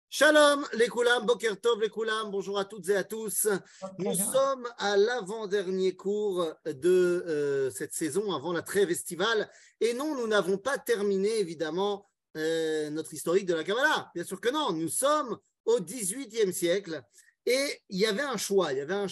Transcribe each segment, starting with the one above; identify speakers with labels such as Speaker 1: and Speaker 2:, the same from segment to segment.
Speaker 1: Shalom les Koulam, Boker Tov les Koulam, bonjour à toutes et à tous. Nous sommes à l'avant-dernier cours de cette saison avant la trêve estivale. Et non, nous n'avons pas terminé évidemment notre historique de la Kabbalah. Bien sûr que non, nous sommes au XVIIIe siècle. Et il y avait un choix,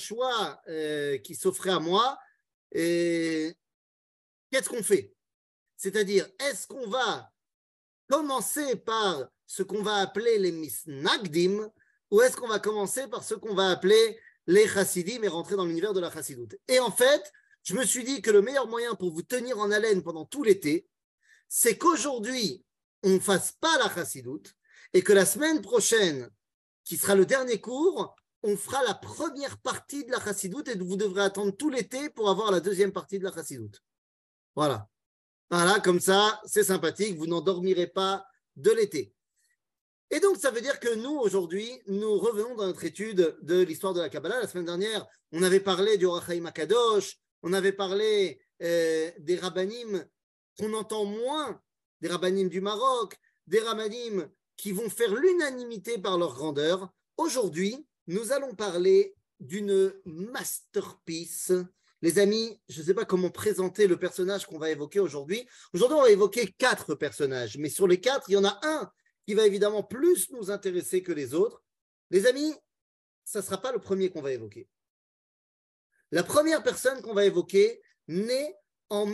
Speaker 1: qui s'offrait à moi. Et qu'est-ce qu'on fait? C'est-à-dire, est-ce qu'on va commencer par ce qu'on va appeler les misnagdim, ou est-ce qu'on va commencer par ce qu'on va appeler les chassidim et rentrer dans l'univers de la chassidoute? Et en fait, je me suis dit que le meilleur moyen pour vous tenir en haleine pendant tout l'été, c'est qu'aujourd'hui, on ne fasse pas la chassidoute et que la semaine prochaine, qui sera le dernier cours, on fera la première partie de la chassidoute et vous devrez attendre tout l'été pour avoir la deuxième partie de la chassidoute. Voilà. Voilà, comme ça, c'est sympathique, vous n'endormirez pas de l'été. Et donc, ça veut dire que nous, aujourd'hui, nous revenons dans notre étude de l'histoire de la Kabbalah. La semaine dernière, on avait parlé du Or HaChaim HaKadosh, on avait parlé des rabbanim qu'on entend moins, des rabbanim du Maroc, des rabbanim qui vont faire l'unanimité par leur grandeur. Aujourd'hui, nous allons parler d'une masterpiece. Les amis, je ne sais pas comment présenter le personnage qu'on va évoquer aujourd'hui. Aujourd'hui, on va évoquer 4 personnages, mais sur les 4, il y en a un qui va évidemment plus nous intéresser que les autres. Les amis, ça ne sera pas le premier qu'on va évoquer. La première personne qu'on va évoquer naît en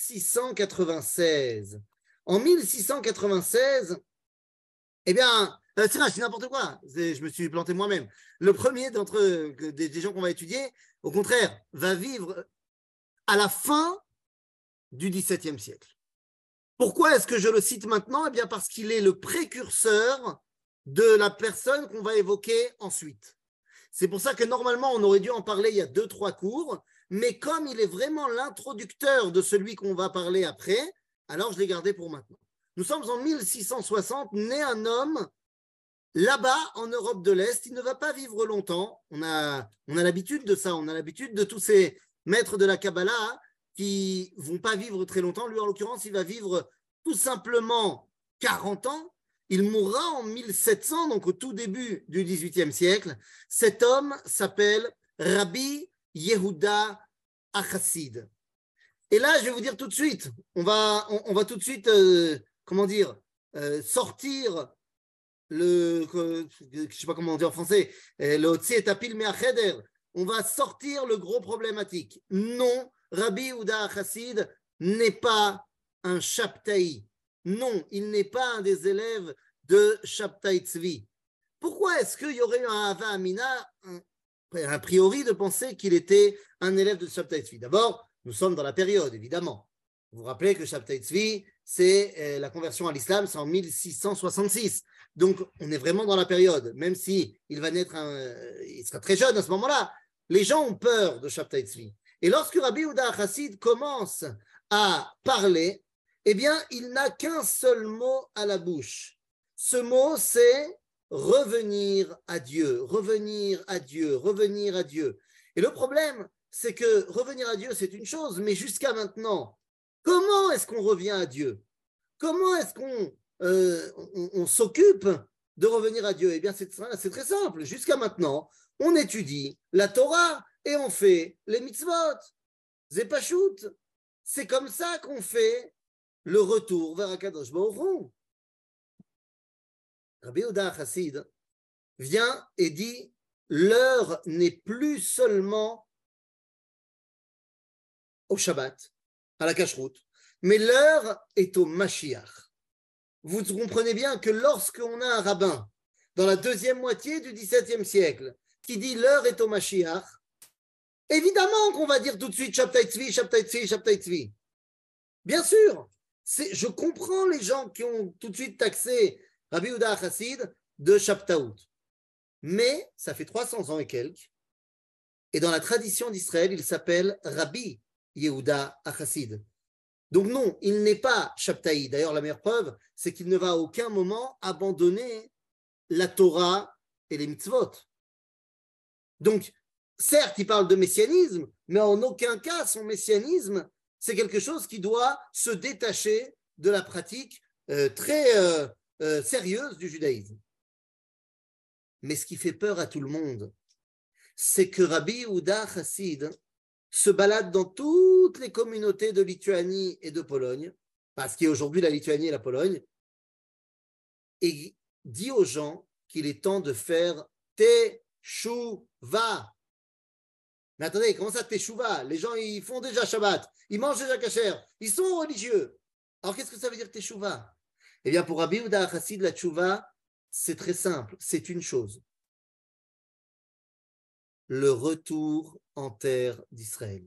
Speaker 1: 1696. En 1696, eh bien, c'est vrai, je dis n'importe quoi, je me suis planté moi-même. Le premier d'entre des gens qu'on va étudier, au contraire, va vivre à la fin du XVIIe siècle. Pourquoi est-ce que je le cite maintenant? Eh bien, parce qu'il est le précurseur de la personne qu'on va évoquer ensuite. C'est pour ça que normalement, on aurait dû en parler il y a 2-3 cours, mais comme il est vraiment l'introducteur de celui qu'on va parler après, alors je l'ai gardé pour maintenant. Nous sommes en 1660, né un homme là-bas en Europe de l'Est. Il ne va pas vivre longtemps. On a l'habitude de ça, on a l'habitude de tous ces maîtres de la Kabbalah qui ne vont pas vivre très longtemps. Lui, en l'occurrence, il va vivre tout simplement 40 ans. Il mourra en 1700, donc au tout début du XVIIIe siècle. Cet homme s'appelle Rabbi Yehuda Achassid. Et là, je vais vous dire tout de suite, on va tout de suite, sortir je ne sais pas comment dire en français, le Otsi et Tapil Me'acheder. On va sortir le gros problématique. Non, Rabbi Yehuda Achassid n'est pas un Shabtai. Non, il n'est pas un des élèves de Shabtai Tzvi. Pourquoi est-ce qu'il y aurait eu un Hava Amina, a priori, de penser qu'il était un élève de Shabtai Tzvi? D'abord, nous sommes dans la période, évidemment. Vous vous rappelez que Shabtai Tzvi, c'est la conversion à l'islam, c'est en 1666. Donc, on est vraiment dans la période. Même si il va naître, il sera très jeune à ce moment-là, les gens ont peur de Shabtai Tzvi. Et lorsque Rabbi Yehuda Achassid commence à parler, eh bien, il n'a qu'un seul mot à la bouche. Ce mot, c'est revenir à Dieu, revenir à Dieu, revenir à Dieu. Et le problème, c'est que revenir à Dieu, c'est une chose, mais jusqu'à maintenant, comment est-ce qu'on revient à Dieu? Comment est-ce qu'on s'occupe de revenir à Dieu? Eh bien, c'est très simple. Jusqu'à maintenant, on étudie la Torah et on fait les mitzvot. Zepashut. C'est comme ça qu'on fait le retour vers Akadosh Baruch Hu. Rabbi Yehuda Achassid vient et dit, l'heure n'est plus seulement au Shabbat, à la cacheroute, mais l'heure est au Mashiach. Vous comprenez bien que lorsqu'on a un rabbin dans la deuxième moitié du XVIIe siècle qui dit l'heure est au Mashiach, évidemment qu'on va dire tout de suite Shabtai Tzvi, Shabtai Tzvi, Shabtai Tzvi. Bien sûr, je comprends les gens qui ont tout de suite taxé Rabbi Yehuda Achassid de Shabtaout. Mais ça fait 300 ans et quelques, et dans la tradition d'Israël, il s'appelle Rabbi Yehuda Achassid. Donc non, il n'est pas Shabtai. D'ailleurs, la meilleure preuve, c'est qu'il ne va à aucun moment abandonner la Torah et les mitzvot. Donc, certes, il parle de messianisme, mais en aucun cas, son messianisme, c'est quelque chose qui doit se détacher de la pratique très sérieuse du judaïsme. Mais ce qui fait peur à tout le monde, c'est que Rabbi Yehuda Chassid se balade dans toutes les communautés de Lituanie et de Pologne, parce qu'il y a aujourd'hui la Lituanie et la Pologne, et dit aux gens qu'il est temps de faire Teshuvah. Mais attendez, comment ça Teshuvah? Les gens, ils font déjà Shabbat, ils mangent déjà kasher, ils sont religieux. Alors qu'est-ce que ça veut dire Teshuvah? Eh bien, pour Rabbi Yehuda Chassid, la Teshuvah, c'est très simple, c'est une chose. Le retour en terre d'Israël.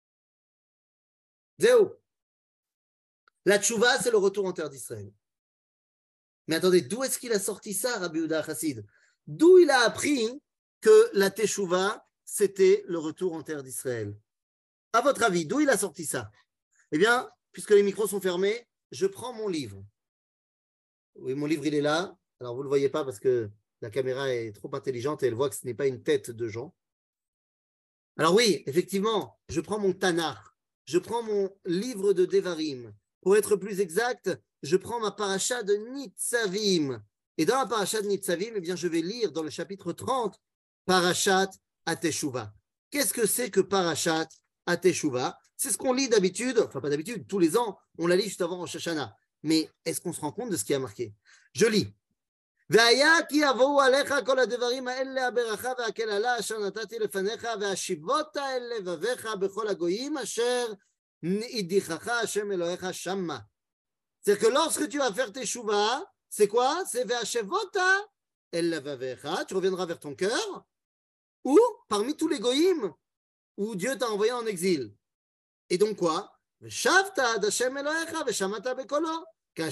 Speaker 1: Zéo. La Teshuvah, c'est le retour en terre d'Israël. Mais attendez, d'où est-ce qu'il a sorti ça, Rabbi Yehuda Chassid? D'où il a appris que la Teshuvah, c'était le retour en terre d'Israël? À votre avis, d'où il a sorti ça? Eh bien, puisque les micros sont fermés, je prends mon livre. Oui, mon livre, il est là. Alors, vous ne le voyez pas parce que la caméra est trop intelligente et elle voit que ce n'est pas une tête de Jean. Alors oui, effectivement, je prends mon Tanakh, je prends mon livre de Devarim. Pour être plus exact, je prends ma paracha de Nitzavim. Et dans la paracha de Nitzavim, eh bien, je vais lire dans le chapitre 30, Parashat Ateshuvah. Qu'est-ce que c'est que Parashat Ateshuvah? C'est ce qu'on lit d'habitude, enfin pas d'habitude, tous les ans, on la lit juste avant Rosh Hashanah. Mais est-ce qu'on se rend compte de ce qui a marqué? Je lis. והיה כי יבואו עליך כל הדברים האלה הברכה והקללה אשר נתתי לפניך והשיבות אל לבביך בכל הגויים אשר הדיחך השם אלוהיך שמה. C'est-à-dire que lorsque tu vas faire tes shuvah, c'est quoi? C'est והשבota אל לבביך, tu reviendras vers ton cœur, ou parmi tous les goyim où Dieu t'a envoyé en exil. Et donc quoi? ושבת עד השם אלוהיך ושמעת בקולו.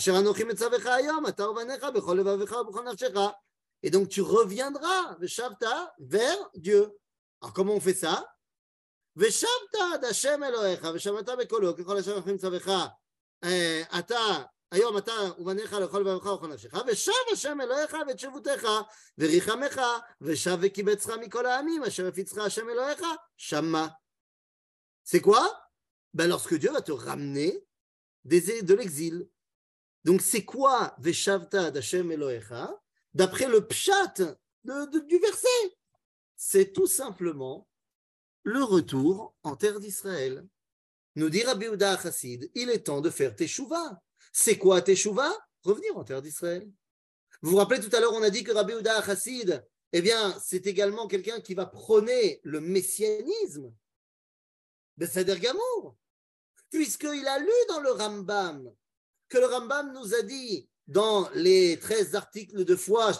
Speaker 1: Et donc tu reviendras vers Dieu. Alors comment on fait ça? היום אתה ובניך לכל לבבך ולכל נפשך, ושב השם אליך ואת שבותך וריחמך ושב וקיבצך מכל העמים אשר הפיצך השם אלוהיך שמה. C'est quoi? Ben lorsque Dieu va te ramener de l'exil. Donc, c'est quoi Veshavta d'Hashem Elohecha? D'après le pshat du verset, c'est tout simplement le retour en terre d'Israël. Nous dit Rabbi Yehuda Chassid, il est temps de faire Teshuvah. C'est quoi Teshuvah? Revenir en terre d'Israël. Vous vous rappelez tout à l'heure, on a dit que Rabbi Yehuda Chassid, eh bien, c'est également quelqu'un qui va prôner le messianisme. Beseder Gamour. Puisqu'il a lu dans le Rambam que le Rambam nous a dit dans les 13 articles de foi,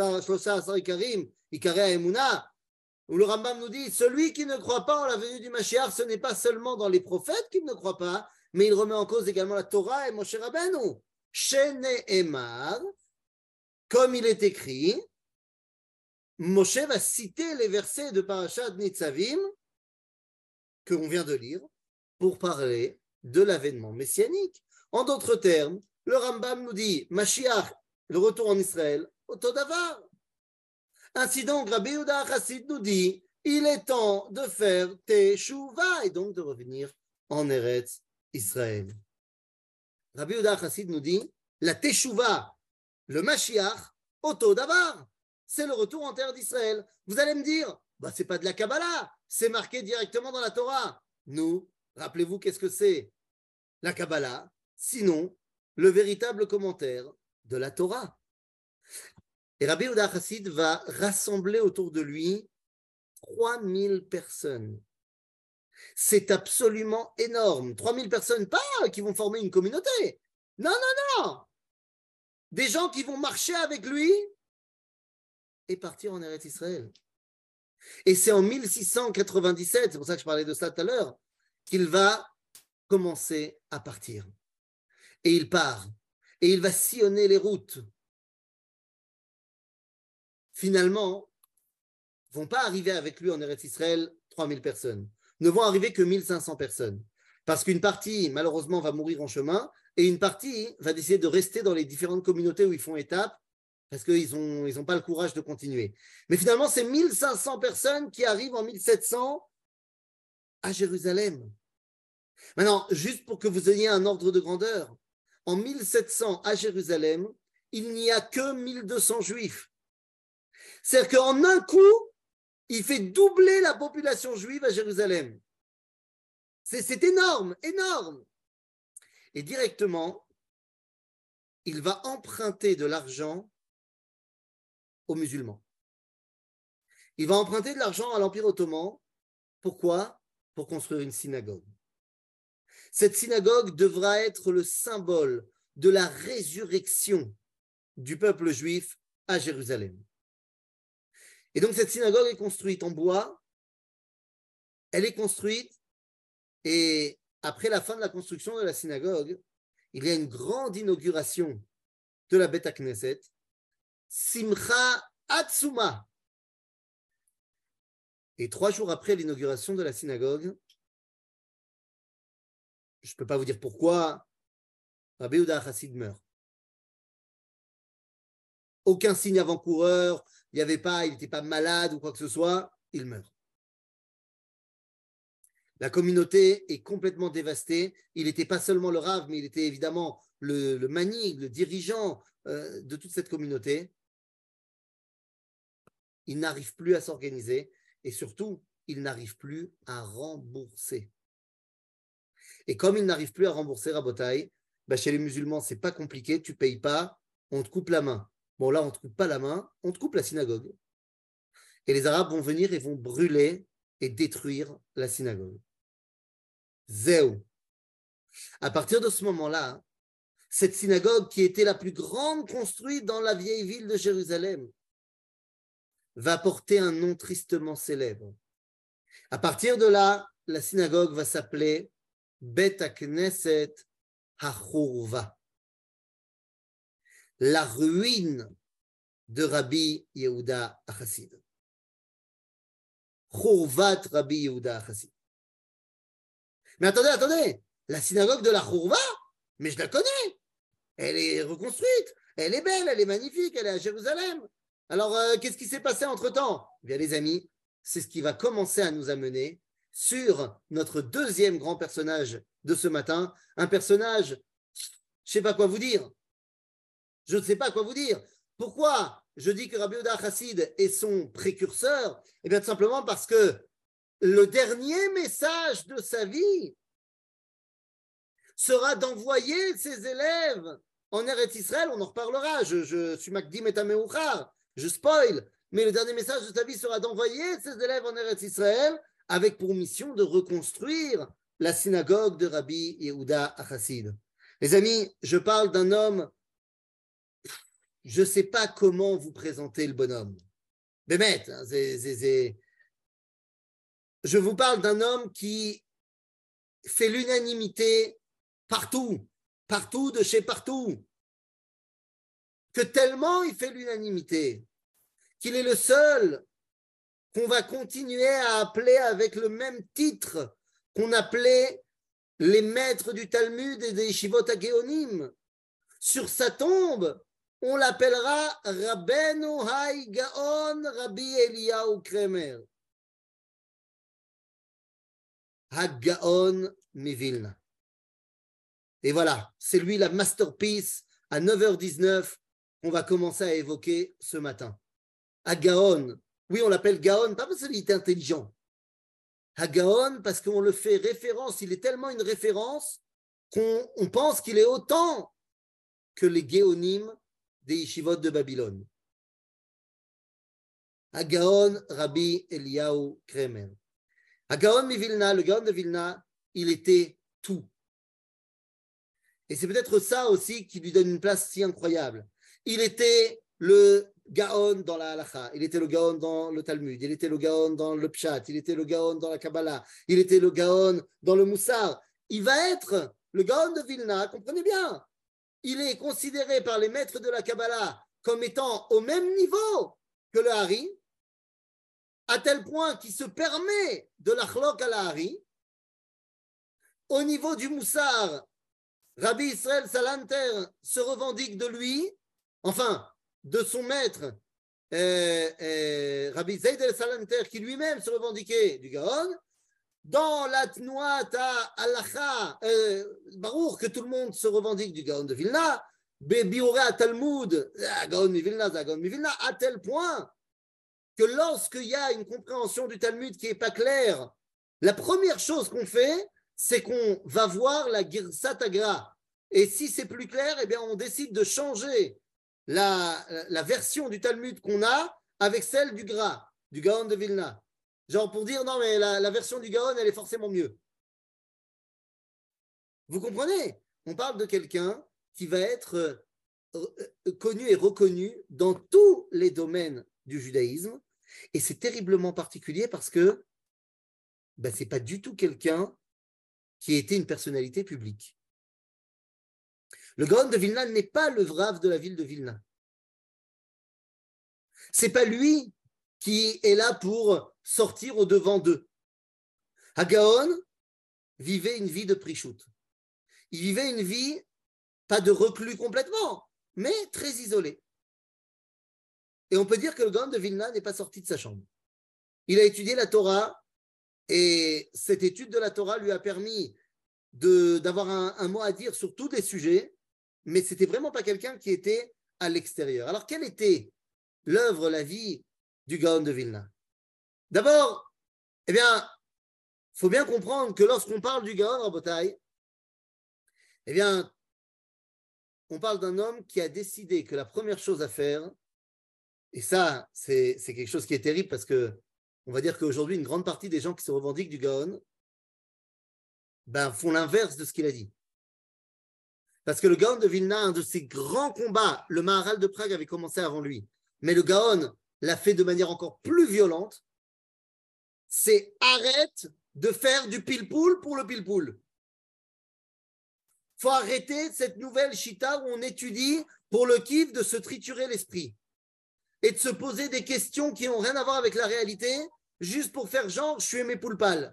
Speaker 1: où le Rambam nous dit, celui qui ne croit pas en la venue du Mashiach, ce n'est pas seulement dans les prophètes qu'il ne croit pas, mais il remet en cause également la Torah et Moshe Rabbeinu. Shene'emar, comme il est écrit, Moshe va citer les versets de Parashat Nitzavim que l'on vient de lire pour parler de l'avènement messianique. En d'autres termes, le Rambam nous dit Mashiach, le retour en Israël, Otodavar. Ainsi donc, Rabbi Yehuda Chassid nous dit il est temps de faire Teshuvah et donc de revenir en Eretz Israël. Rabbi Yehuda Chassid nous dit la Teshuvah, le Mashiach, Otodavar, c'est le retour en terre d'Israël. Vous allez me dire bah, c'est pas de la Kabbalah, c'est marqué directement dans la Torah. Nous, rappelez-vous qu'est-ce que c'est la Kabbalah? Sinon, le véritable commentaire de la Torah. Et Rabbi Yehuda Chassid va rassembler autour de lui 3000 personnes. C'est absolument énorme. 3000 personnes, pas qui vont former une communauté. Non, non, non. Des gens qui vont marcher avec lui et partir en Eretz Israël. Et c'est en 1697, c'est pour ça que je parlais de ça tout à l'heure, qu'il va commencer à partir. Et il part. Et il va sillonner les routes. Finalement, ne vont pas arriver avec lui en Eretz Israël 3000 personnes. Ne vont arriver que 1500 personnes. Parce qu'une partie, malheureusement, va mourir en chemin et une partie va décider de rester dans les différentes communautés où ils font étape parce qu'ils n'ont pas le courage de continuer. Mais finalement, c'est 1500 personnes qui arrivent en 1700 à Jérusalem. Maintenant, juste pour que vous ayez un ordre de grandeur, en 1700 à Jérusalem, il n'y a que 1200 juifs. C'est-à-dire qu'en un coup, il fait doubler la population juive à Jérusalem. C'est énorme, énorme. Et directement, il va emprunter de l'argent aux musulmans. Il va emprunter de l'argent à l'Empire ottoman. Pourquoi? Pour construire une synagogue. Cette synagogue devra être le symbole de la résurrection du peuple juif à Jérusalem. Et donc cette synagogue est construite en bois. Elle est construite et après la fin de la construction de la synagogue, il y a une grande inauguration de la Beth Knesset, Simcha Atsuma. Et 3 jours après l'inauguration de la synagogue, je ne peux pas vous dire pourquoi, Rabbi Yehuda Chassid meurt. Aucun signe avant-coureur, il n'était pas malade ou quoi que ce soit, il meurt. La communauté est complètement dévastée. Il n'était pas seulement le Rav, mais il était évidemment le manig, le dirigeant de toute cette communauté. Il n'arrive plus à s'organiser et surtout, il n'arrive plus à rembourser. Et comme il n'arrive plus à rembourser, Rabotai, chez les musulmans, c'est pas compliqué, tu ne payes pas, on te coupe la main. Bon, là, on ne te coupe pas la main, on te coupe la synagogue. Et les Arabes vont venir et vont brûler et détruire la synagogue. Zéou. À partir de ce moment-là, cette synagogue qui était la plus grande construite dans la vieille ville de Jérusalem va porter un nom tristement célèbre. À partir de là, la synagogue va s'appeler Bet HaKnesset HaChurva, la ruine de Rabbi Yehuda HaChassid. Churvat Rabbi Yehuda HaChassid. Mais attendez, la synagogue de la Churva, mais je la connais. Elle est reconstruite, elle est belle, elle est magnifique, elle est à Jérusalem. Alors, qu'est-ce qui s'est passé entre-temps? Eh bien, les amis, c'est ce qui va commencer à nous amener sur notre deuxième grand personnage de ce matin, un personnage, je ne sais pas quoi vous dire. Je ne sais pas quoi vous dire. Pourquoi je dis que Rabbi Yehuda HaChassid est son précurseur? Eh bien, tout simplement parce que le dernier message de sa vie sera d'envoyer ses élèves en Eretz Israël. On en reparlera. Je suis Makdim et Ameuchar. Je spoil. Mais le dernier message de sa vie sera d'envoyer ses élèves en Eretz Israël avec pour mission de reconstruire la synagogue de Rabbi Yehuda HaChassid. Les amis, je parle d'un homme, je ne sais pas comment vous présenter le bonhomme. Bémet, je vous parle d'un homme qui fait l'unanimité partout, partout de chez partout, que tellement il fait l'unanimité, qu'il est le seul qu'on va continuer à appeler avec le même titre qu'on appelait les maîtres du Talmud et des Yeshivot HaGeonim. Sur sa tombe, on l'appellera Rabbeinu Hai Gaon Rabbi Eliyahu Kremer. HaGaon Mivilna. Et voilà, c'est lui la masterpiece à 9h19 qu'on va commencer à évoquer ce matin. HaGaon, oui, on l'appelle Gaon, pas parce qu'il est intelligent. HaGaon, parce qu'on le fait référence, il est tellement une référence qu'on pense qu'il est autant que les Géonim des Yeshivot de Babylone. HaGaon Rabbi Eliyahu Kremer. HaGaon Mivilna, le Gaon de Vilna, il était tout. Et c'est peut-être ça aussi qui lui donne une place si incroyable. Il était le Gaon dans la Halacha, il était le Gaon dans le Talmud, il était le Gaon dans le Pshat, il était le Gaon dans la Kabbalah, il était le Gaon dans le Moussar. Il va être le Gaon de Vilna, comprenez bien. Il est considéré par les maîtres de la Kabbalah comme étant au même niveau que le Hari, à tel point qu'il se permet de l'achlok à la Hari. Au niveau du Moussar, Rabbi Israël Salanter se revendique de lui, enfin, de son maître, Rabbi Zayd el-Salanter, qui lui-même se revendiquait du Gaon. Dans la Tnuat Halacha, Baruch, que tout le monde se revendique du Gaon de Vilna, Biurei Talmud, Gaon mi Vilna, Gaon mi Vilna, à tel point que lorsqu'il y a une compréhension du Talmud qui n'est pas claire, la première chose qu'on fait, c'est qu'on va voir la Girsat Agra. Et si c'est plus clair, eh bien, on décide de changer la version du Talmud qu'on a avec celle du Gaon de Vilna. Genre pour dire, non, mais la version du Gaon, elle est forcément mieux. Vous comprenez? On parle de quelqu'un qui va être connu et reconnu dans tous les domaines du judaïsme. Et c'est terriblement particulier parce que ce n'est pas du tout quelqu'un qui était une personnalité publique. Le Gaon de Vilna n'est pas le Vrav de la ville de Vilna. Ce n'est pas lui qui est là pour sortir au devant d'eux. Gaon vivait une vie de prichout. Il vivait une vie, pas de reclus complètement, mais très isolé. Et on peut dire que le Gaon de Vilna n'est pas sorti de sa chambre. Il a étudié la Torah et cette étude de la Torah lui a permis d'avoir un mot à dire sur tous les sujets, mais ce n'était vraiment pas quelqu'un qui était à l'extérieur. Alors, quelle était l'œuvre, la vie du Gaon de Vilna? D'abord, il faut bien comprendre que lorsqu'on parle du Gaon Rabotai, on parle d'un homme qui a décidé que la première chose à faire, et ça, c'est quelque chose qui est terrible parce que on va dire qu'aujourd'hui, une grande partie des gens qui se revendiquent du Gaon font l'inverse de ce qu'il a dit. Parce que le Gaon de Vilna, un de ses grands combats, le Maharal de Prague avait commencé avant lui, mais le Gaon l'a fait de manière encore plus violente, c'est arrête de faire du pile-poule pour le pile-poule. Il faut arrêter cette nouvelle chita où on étudie pour le kiff de se triturer l'esprit et de se poser des questions qui n'ont rien à voir avec la réalité, juste pour faire genre, je suis aimé poule pâle.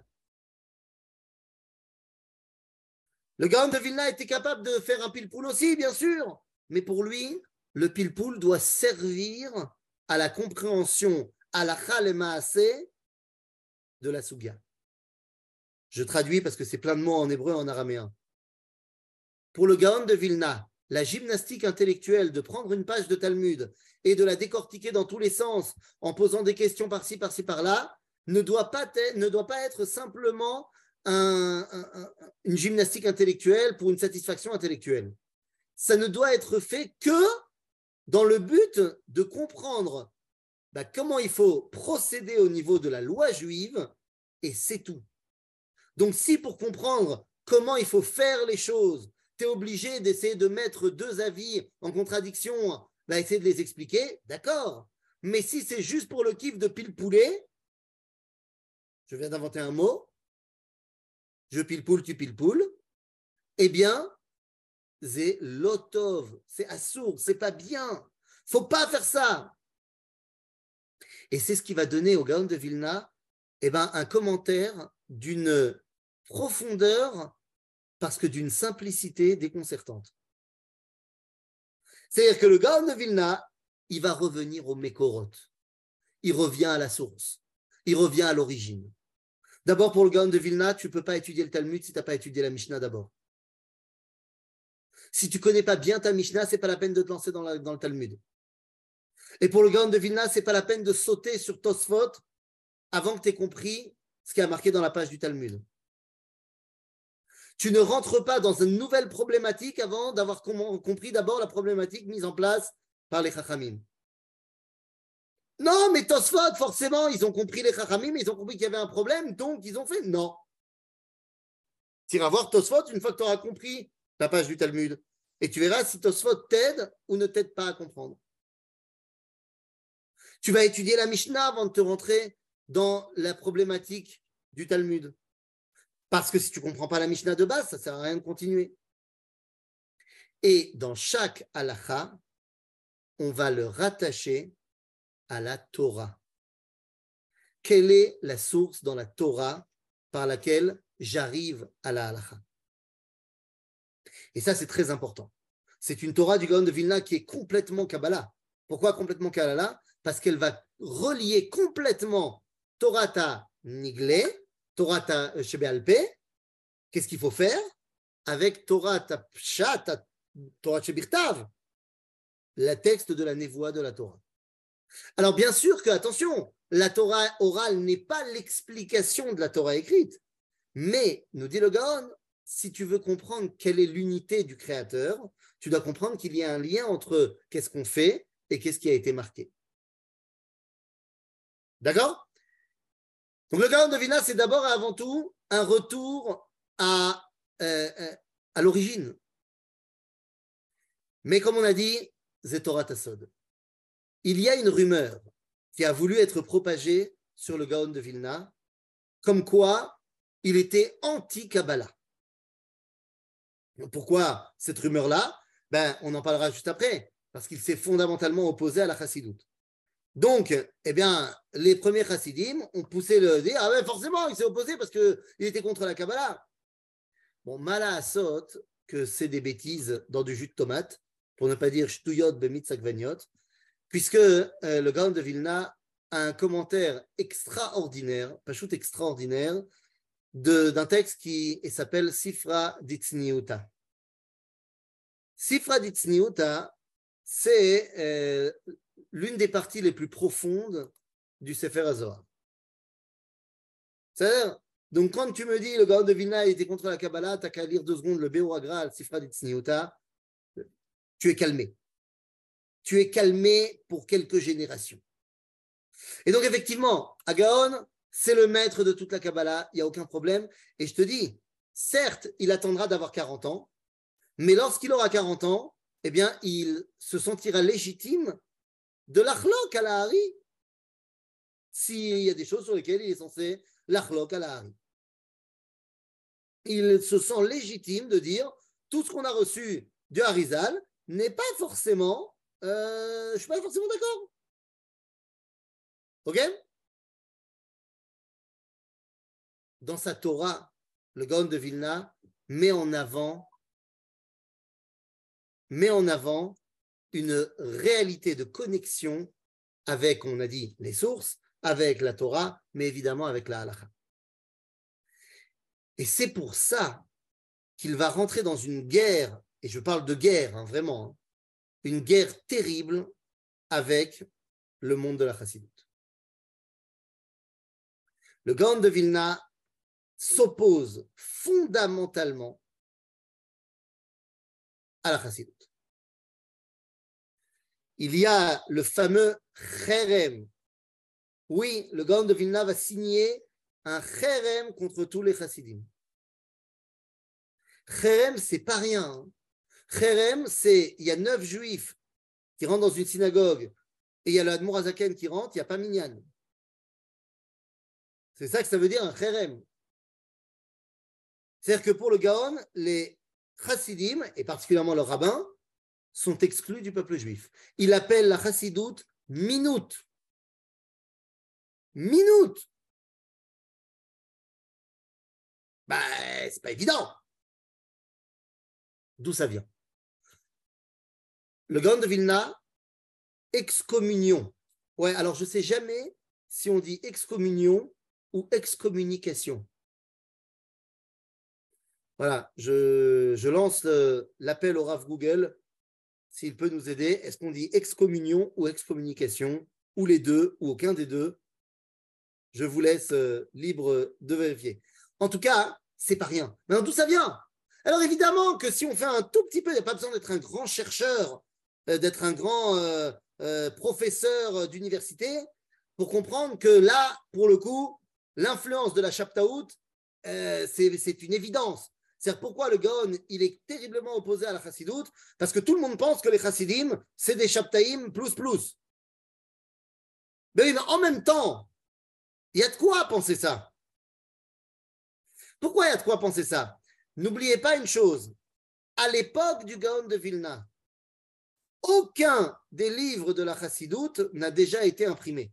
Speaker 1: Le Gaon de Vilna était capable de faire un pile-poule aussi, bien sûr, mais pour lui, le pile-poule doit servir à la compréhension halakha le maaseh de la Sugya. Je traduis parce que c'est plein de mots en hébreu et en araméen. Pour le Gaon de Vilna, la gymnastique intellectuelle de prendre une page de Talmud et de la décortiquer dans tous les sens en posant des questions par-ci, par-ci, par-là, ne doit pas être simplement une gymnastique intellectuelle pour une satisfaction intellectuelle. Ça ne doit être fait que dans le but de comprendre comment il faut procéder au niveau de la loi juive, et c'est tout. Donc si pour comprendre comment il faut faire les choses, tu es obligé d'essayer de mettre deux avis en contradiction, essayer de les expliquer, d'accord. Mais si c'est juste pour le kiff de pile-poulet, je viens d'inventer un mot, je pile-poule, tu pile-poule, eh bien, c'est lotov, c'est assourd, c'est pas bien. Faut pas faire ça. Et c'est ce qui va donner au Gaon de Vilna un commentaire d'une profondeur parce que d'une simplicité déconcertante. C'est-à-dire que le Gaon de Vilna, il va revenir au Mekorot. Il revient à la source. Il revient à l'origine. D'abord, pour le Gaon de Vilna, tu ne peux pas étudier le Talmud si tu n'as pas étudié la Mishnah d'abord. Si tu ne connais pas bien ta Mishnah, ce n'est pas la peine de te lancer dans le Talmud. Et pour le Gaon de Vilna, ce n'est pas la peine de sauter sur Tosfot avant que tu aies compris ce qui a marqué dans la page du Talmud. Tu ne rentres pas dans une nouvelle problématique avant d'avoir compris d'abord la problématique mise en place par les Chachamim. Non, mais Tosfot, forcément, ils ont compris les Chachamim, ils ont compris qu'il y avait un problème, donc ils ont fait non. Tu iras voir Tosfot une fois que tu auras compris la page du Talmud. Et tu verras si Tosfot t'aide ou ne t'aide pas à comprendre. Tu vas étudier la Mishnah avant de te rentrer dans la problématique du Talmud. Parce que si tu ne comprends pas la Mishnah de base, ça ne sert à rien de continuer. Et dans chaque halakha, on va le rattacher à la Torah. Quelle est la source dans la Torah par laquelle j'arrive à la halakha? Et ça, c'est très important. C'est une Torah du Gaon de Vilna qui est complètement Kabbalah. Pourquoi complètement Kabbalah? Parce qu'elle va relier complètement Torata Nigle, Torata Shebealpe. Qu'est-ce qu'il faut faire avec Torata Pshat, Torah Shebirtav, le texte de la névoie de la Torah. Alors bien sûr que, attention, la Torah orale n'est pas l'explication de la Torah écrite, mais, nous dit le Gaon, si tu veux comprendre quelle est l'unité du Créateur, tu dois comprendre qu'il y a un lien entre qu'est-ce qu'on fait et qu'est-ce qui a été marqué. D'accord? Donc le Gaon de Vilna, c'est d'abord et avant tout un retour à l'origine. Mais comme on a dit, c'est Torah Tassod. Il y a une rumeur qui a voulu être propagée sur le Gaon de Vilna, comme quoi il était anti-Kabbalah. Pourquoi cette rumeur-là? On en parlera juste après, parce qu'il s'est fondamentalement opposé à la chassidoute. Donc, eh bien, les premiers chassidim ont poussé le dire, ah ouais, forcément, il s'est opposé parce qu'il était contre la Kabbalah. Bon, mala asot, que c'est des bêtises dans du jus de tomate, pour ne pas dire shtuyot bemitzakvaniot, puisque le Gaon de Vilna a un commentaire extraordinaire, pachout extraordinaire, d'un texte qui s'appelle Sifra Ditzniuta. Sifra Ditzniuta, c'est l'une des parties les plus profondes du Sefer HaZohar. C'est-à-dire, donc quand tu me dis le Gaon de Vilna était contre la Kabbalah, tu n'as qu'à lire 2 secondes le Be'or HaGra, Sifra Ditzniuta, tu es calmé. Tu es calmé pour quelques générations. Et donc effectivement, Agaon, c'est le maître de toute la Kabbalah, il n'y a aucun problème. Et je te dis, certes, il attendra d'avoir 40 ans, mais lorsqu'il aura 40 ans, eh bien, il se sentira légitime de l'achlok à la hari, s'il y a des choses sur lesquelles il est censé l'achlok à la hari. Il se sent légitime de dire, tout ce qu'on a reçu du Harizal n'est pas forcément, je ne suis pas forcément d'accord. Ok? Dans sa Torah, le Gaon de Vilna met en avant une réalité de connexion avec, on a dit, les sources, avec la Torah, mais évidemment avec la halakha. Et c'est pour ça qu'il va rentrer dans une guerre, et je parle de guerre, vraiment, une guerre terrible avec le monde de la chassidoute. Le Gaon de Vilna s'oppose fondamentalement à la chassidoute. Il y a le fameux cherem. Oui, le Gaon de Vilna va signer un cherem contre tous les chassidim. Cherem, c'est pas rien. Cherem, c'est, il y a 9 juifs qui rentrent dans une synagogue et il y a le Admor Hazaken qui rentre, il n'y a pas minyan. C'est ça que ça veut dire un cherem. C'est-à-dire que pour le Gaon, les chassidim, et particulièrement le rabbin, sont exclus du peuple juif. Il appelle la chassidoute minute. Minute. C'est pas évident. D'où ça vient? Le Gaon de Vilna, excommunion. Ouais, alors je ne sais jamais si on dit excommunion ou excommunication. Voilà, je lance l'appel au Rav Google, s'il peut nous aider. Est-ce qu'on dit excommunion ou excommunication, ou les deux, ou aucun des deux? Je vous laisse libre de vérifier. En tout cas, c'est pas rien. Mais d'où ça vient? Alors évidemment que si on fait un tout petit peu, il n'y a pas besoin d'être un grand chercheur, d'être un grand professeur d'université pour comprendre que là, pour le coup, l'influence de la Chaptaout, c'est une évidence. C'est pourquoi le Gaon, il est terriblement opposé à la chassidoute, parce que tout le monde pense que les chassidim, c'est des Chaptaïm plus. Mais en même temps, il y a de quoi penser ça. Pourquoi il y a de quoi penser ça? N'oubliez pas une chose, à l'époque du Gaon de Vilna, aucun des livres de la chassidoute n'a déjà été imprimé.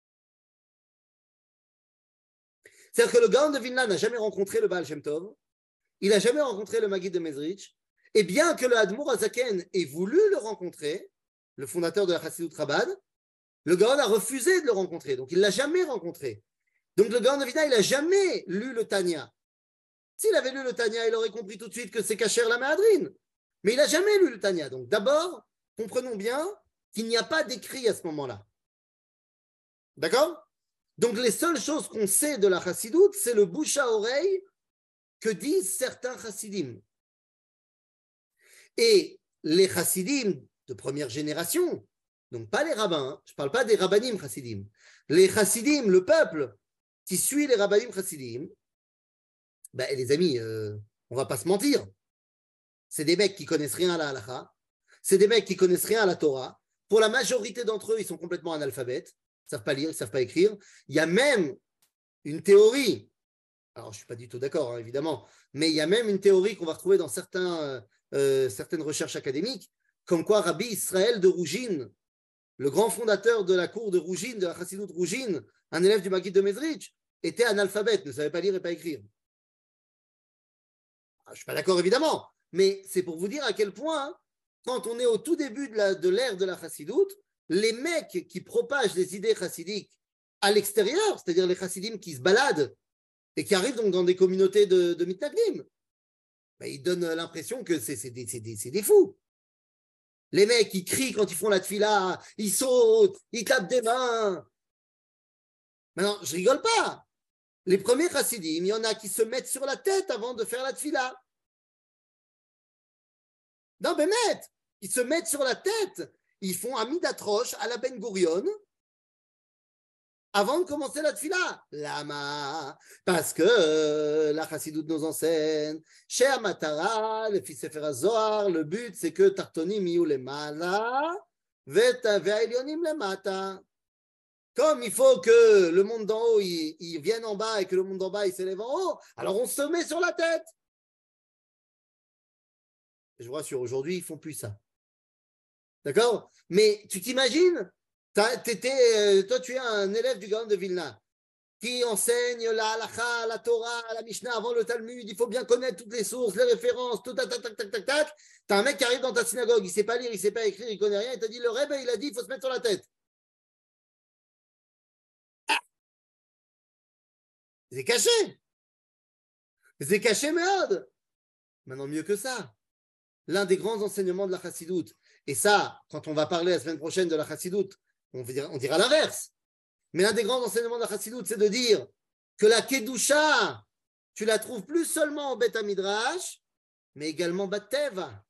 Speaker 1: C'est-à-dire que le Gaon de Vilna n'a jamais rencontré le Baal Shem Tov, il n'a jamais rencontré le Maggid de Mezrich, et bien que le Admor Hazaken ait voulu le rencontrer, le fondateur de la chassidoute Chabad, le Gaon a refusé de le rencontrer, donc il ne l'a jamais rencontré. Donc le Gaon de Vilna, il n'a jamais lu le Tanya. S'il avait lu le Tanya, il aurait compris tout de suite que c'est Kacher la Mahadrine. Mais il n'a jamais lu le Tanya. Donc d'abord, comprenons bien qu'il n'y a pas d'écrit à ce moment-là. D'accord? Donc, les seules choses qu'on sait de la chassidoute, c'est le bouche à oreille que disent certains chassidim. Et les chassidim de première génération, donc pas les rabbins, hein, je ne parle pas des rabbanim chassidim, les chassidim, le peuple qui suit les rabbanim chassidim, ben, les amis, on ne va pas se mentir, c'est des mecs qui connaissent rien à la halakha, c'est des mecs qui connaissent rien à la Torah. Pour la majorité d'entre eux, ils sont complètement analphabètes, ils ne savent pas lire, ils ne savent pas écrire. Il y a même une théorie, alors je ne suis pas du tout d'accord, hein, évidemment, mais il y a même une théorie qu'on va retrouver dans certaines recherches académiques, comme quoi Rabbi Israël de Rougine, le grand fondateur de la cour de Rougine, de la Chassidoute Rougine, un élève du Maguid de Mezrich, était analphabète, ne savait pas lire et pas écrire. Je ne suis pas d'accord, évidemment, mais c'est pour vous dire à quel point, hein, quand on est au tout début de l'ère de la Chassidoute, les mecs qui propagent les idées chassidiques à l'extérieur, c'est-à-dire les chassidim qui se baladent et qui arrivent donc dans des communautés de mitnagdim, ben, ils donnent l'impression que c'est des fous. Les mecs, ils crient quand ils font la tfila, ils sautent, ils tapent des mains. Maintenant, je rigole pas. Les premiers chassidim, il y en a qui se mettent sur la tête avant de faire la tfila. Non, mais ils se mettent sur la tête. Ils font Amidat Rosh à la Ben Gurion avant de commencer la tfila. Lama, parce que la chassidoute nous enseigne, chez Amatara, le fils Sefer HaZohar, le but c'est que Tartonim you lemala, ve'ailionim lemata. Comme il faut que le monde d'en haut il vienne en bas et que le monde d'en bas il s'élève en haut, alors on se met sur la tête. Je vous rassure, aujourd'hui ils font plus ça. D'accord? Mais tu t'imagines, toi tu es un élève du Gaon de Vilna qui enseigne la halakha, la Torah, la Mishnah avant le Talmud, il faut bien connaître toutes les sources, les références, tout, tac, tac, tac, tac, tac, tac. T'as un mec qui arrive dans ta synagogue, il ne sait pas lire, il ne sait pas écrire, il ne connaît rien, il te dit, le Rebbe, il a dit, il faut se mettre sur la tête. Ah, c'est caché. C'est caché, merde. Maintenant, mieux que ça. L'un des grands enseignements de la chassidoute, et ça, quand on va parler la semaine prochaine de la chassidoute, on dira l'inverse. Mais l'un des grands enseignements de la chassidoute, c'est de dire que la kedusha, tu la trouves plus seulement au Bet Midrash, mais également Bat-Teva.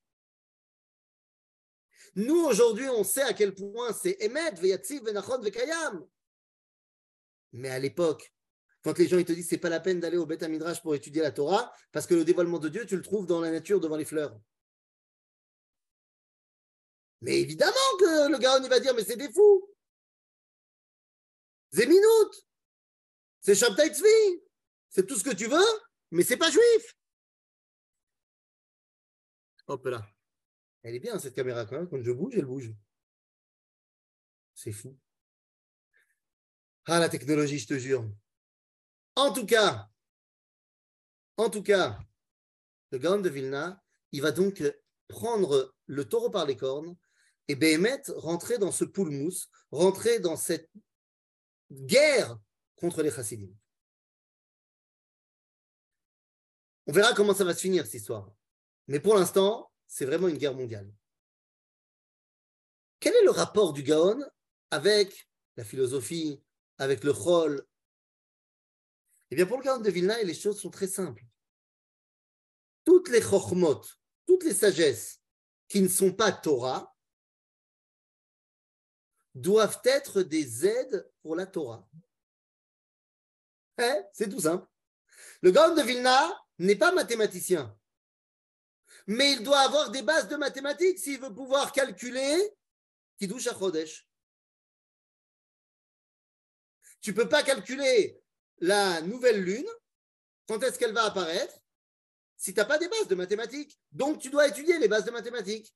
Speaker 1: Nous, aujourd'hui, on sait à quel point c'est Emet, Veyatziv, Venachon, Vekayam. Mais à l'époque, quand les gens ils te disent que ce n'est pas la peine d'aller au Bet Midrash pour étudier la Torah, parce que le dévoilement de Dieu, tu le trouves dans la nature, devant les fleurs. Mais évidemment que le Gaon, il va dire, mais c'est des fous. C'est minute. C'est Shabtai Tzvi. C'est tout ce que tu veux, mais c'est pas juif. Hop là. Elle est bien cette caméra quand même. Quand je bouge, elle bouge. C'est fou. Ah, la technologie, je te jure. En tout cas, le Gaon de Vilna, il va donc prendre le taureau par les cornes et Béhémet rentrer dans ce poulmous, rentrer dans cette guerre contre les chassidim. On verra comment ça va se finir, cette histoire. Mais pour l'instant, c'est vraiment une guerre mondiale. Quel est le rapport du Gaon avec la philosophie, avec le Chol? Eh bien, pour le Gaon de Vilna, les choses sont très simples. Toutes les chokhmot, toutes les sagesses qui ne sont pas Torah doivent être des aides pour la Torah. C'est tout simple. Le Gaon de Vilna n'est pas mathématicien, mais il doit avoir des bases de mathématiques s'il veut pouvoir calculer Kiddush HaChodesh. Tu ne peux pas calculer la nouvelle lune, quand est-ce qu'elle va apparaître, si tu n'as pas des bases de mathématiques. Donc, tu dois étudier les bases de mathématiques.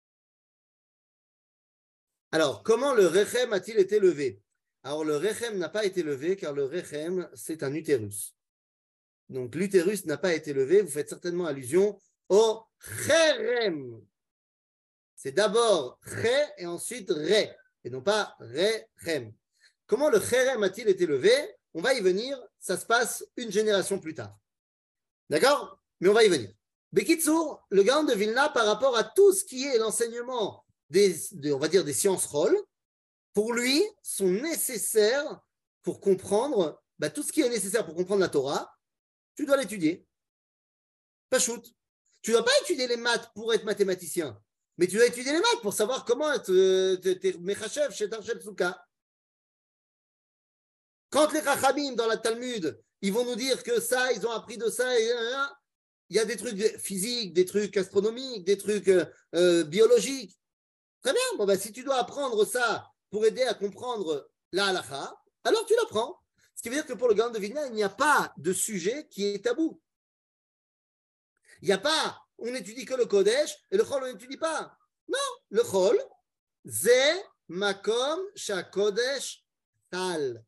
Speaker 1: Alors, comment le Rechem a-t-il été levé? Alors, le Rechem n'a pas été levé car le Rechem, c'est un utérus. Donc, l'utérus n'a pas été levé. Vous faites certainement allusion au Cherem. C'est d'abord Che et ensuite Re, et non pas Rechem. Comment le Cherem a-t-il été levé? On va y venir. Ça se passe une génération plus tard. D'accord? Mais on va y venir. Bekitsour, le Gaon de Vilna, par rapport à tout ce qui est l'enseignement on va dire des sciences Chol, pour lui, sont nécessaires pour comprendre tout ce qui est nécessaire pour comprendre la Torah. Tu dois l'étudier. Pas shoot. Tu ne dois pas étudier les maths pour être mathématicien, mais tu dois étudier les maths pour savoir comment être mechachev chez Tarshel Souka. Quand les Chachamim dans la Talmud, ils vont nous dire que ça, ils ont appris de ça, et il y a des trucs physiques, des trucs astronomiques, des trucs biologiques. Très bien, bon, si tu dois apprendre ça pour aider à comprendre la halakha, alors tu l'apprends. Ce qui veut dire que pour le Gaon de Vilna, il n'y a pas de sujet qui est tabou. Il n'y a pas, on n'étudie que le Kodesh et le Chol, on n'étudie pas. Non, le Chol, c'est makom shakodesh tal.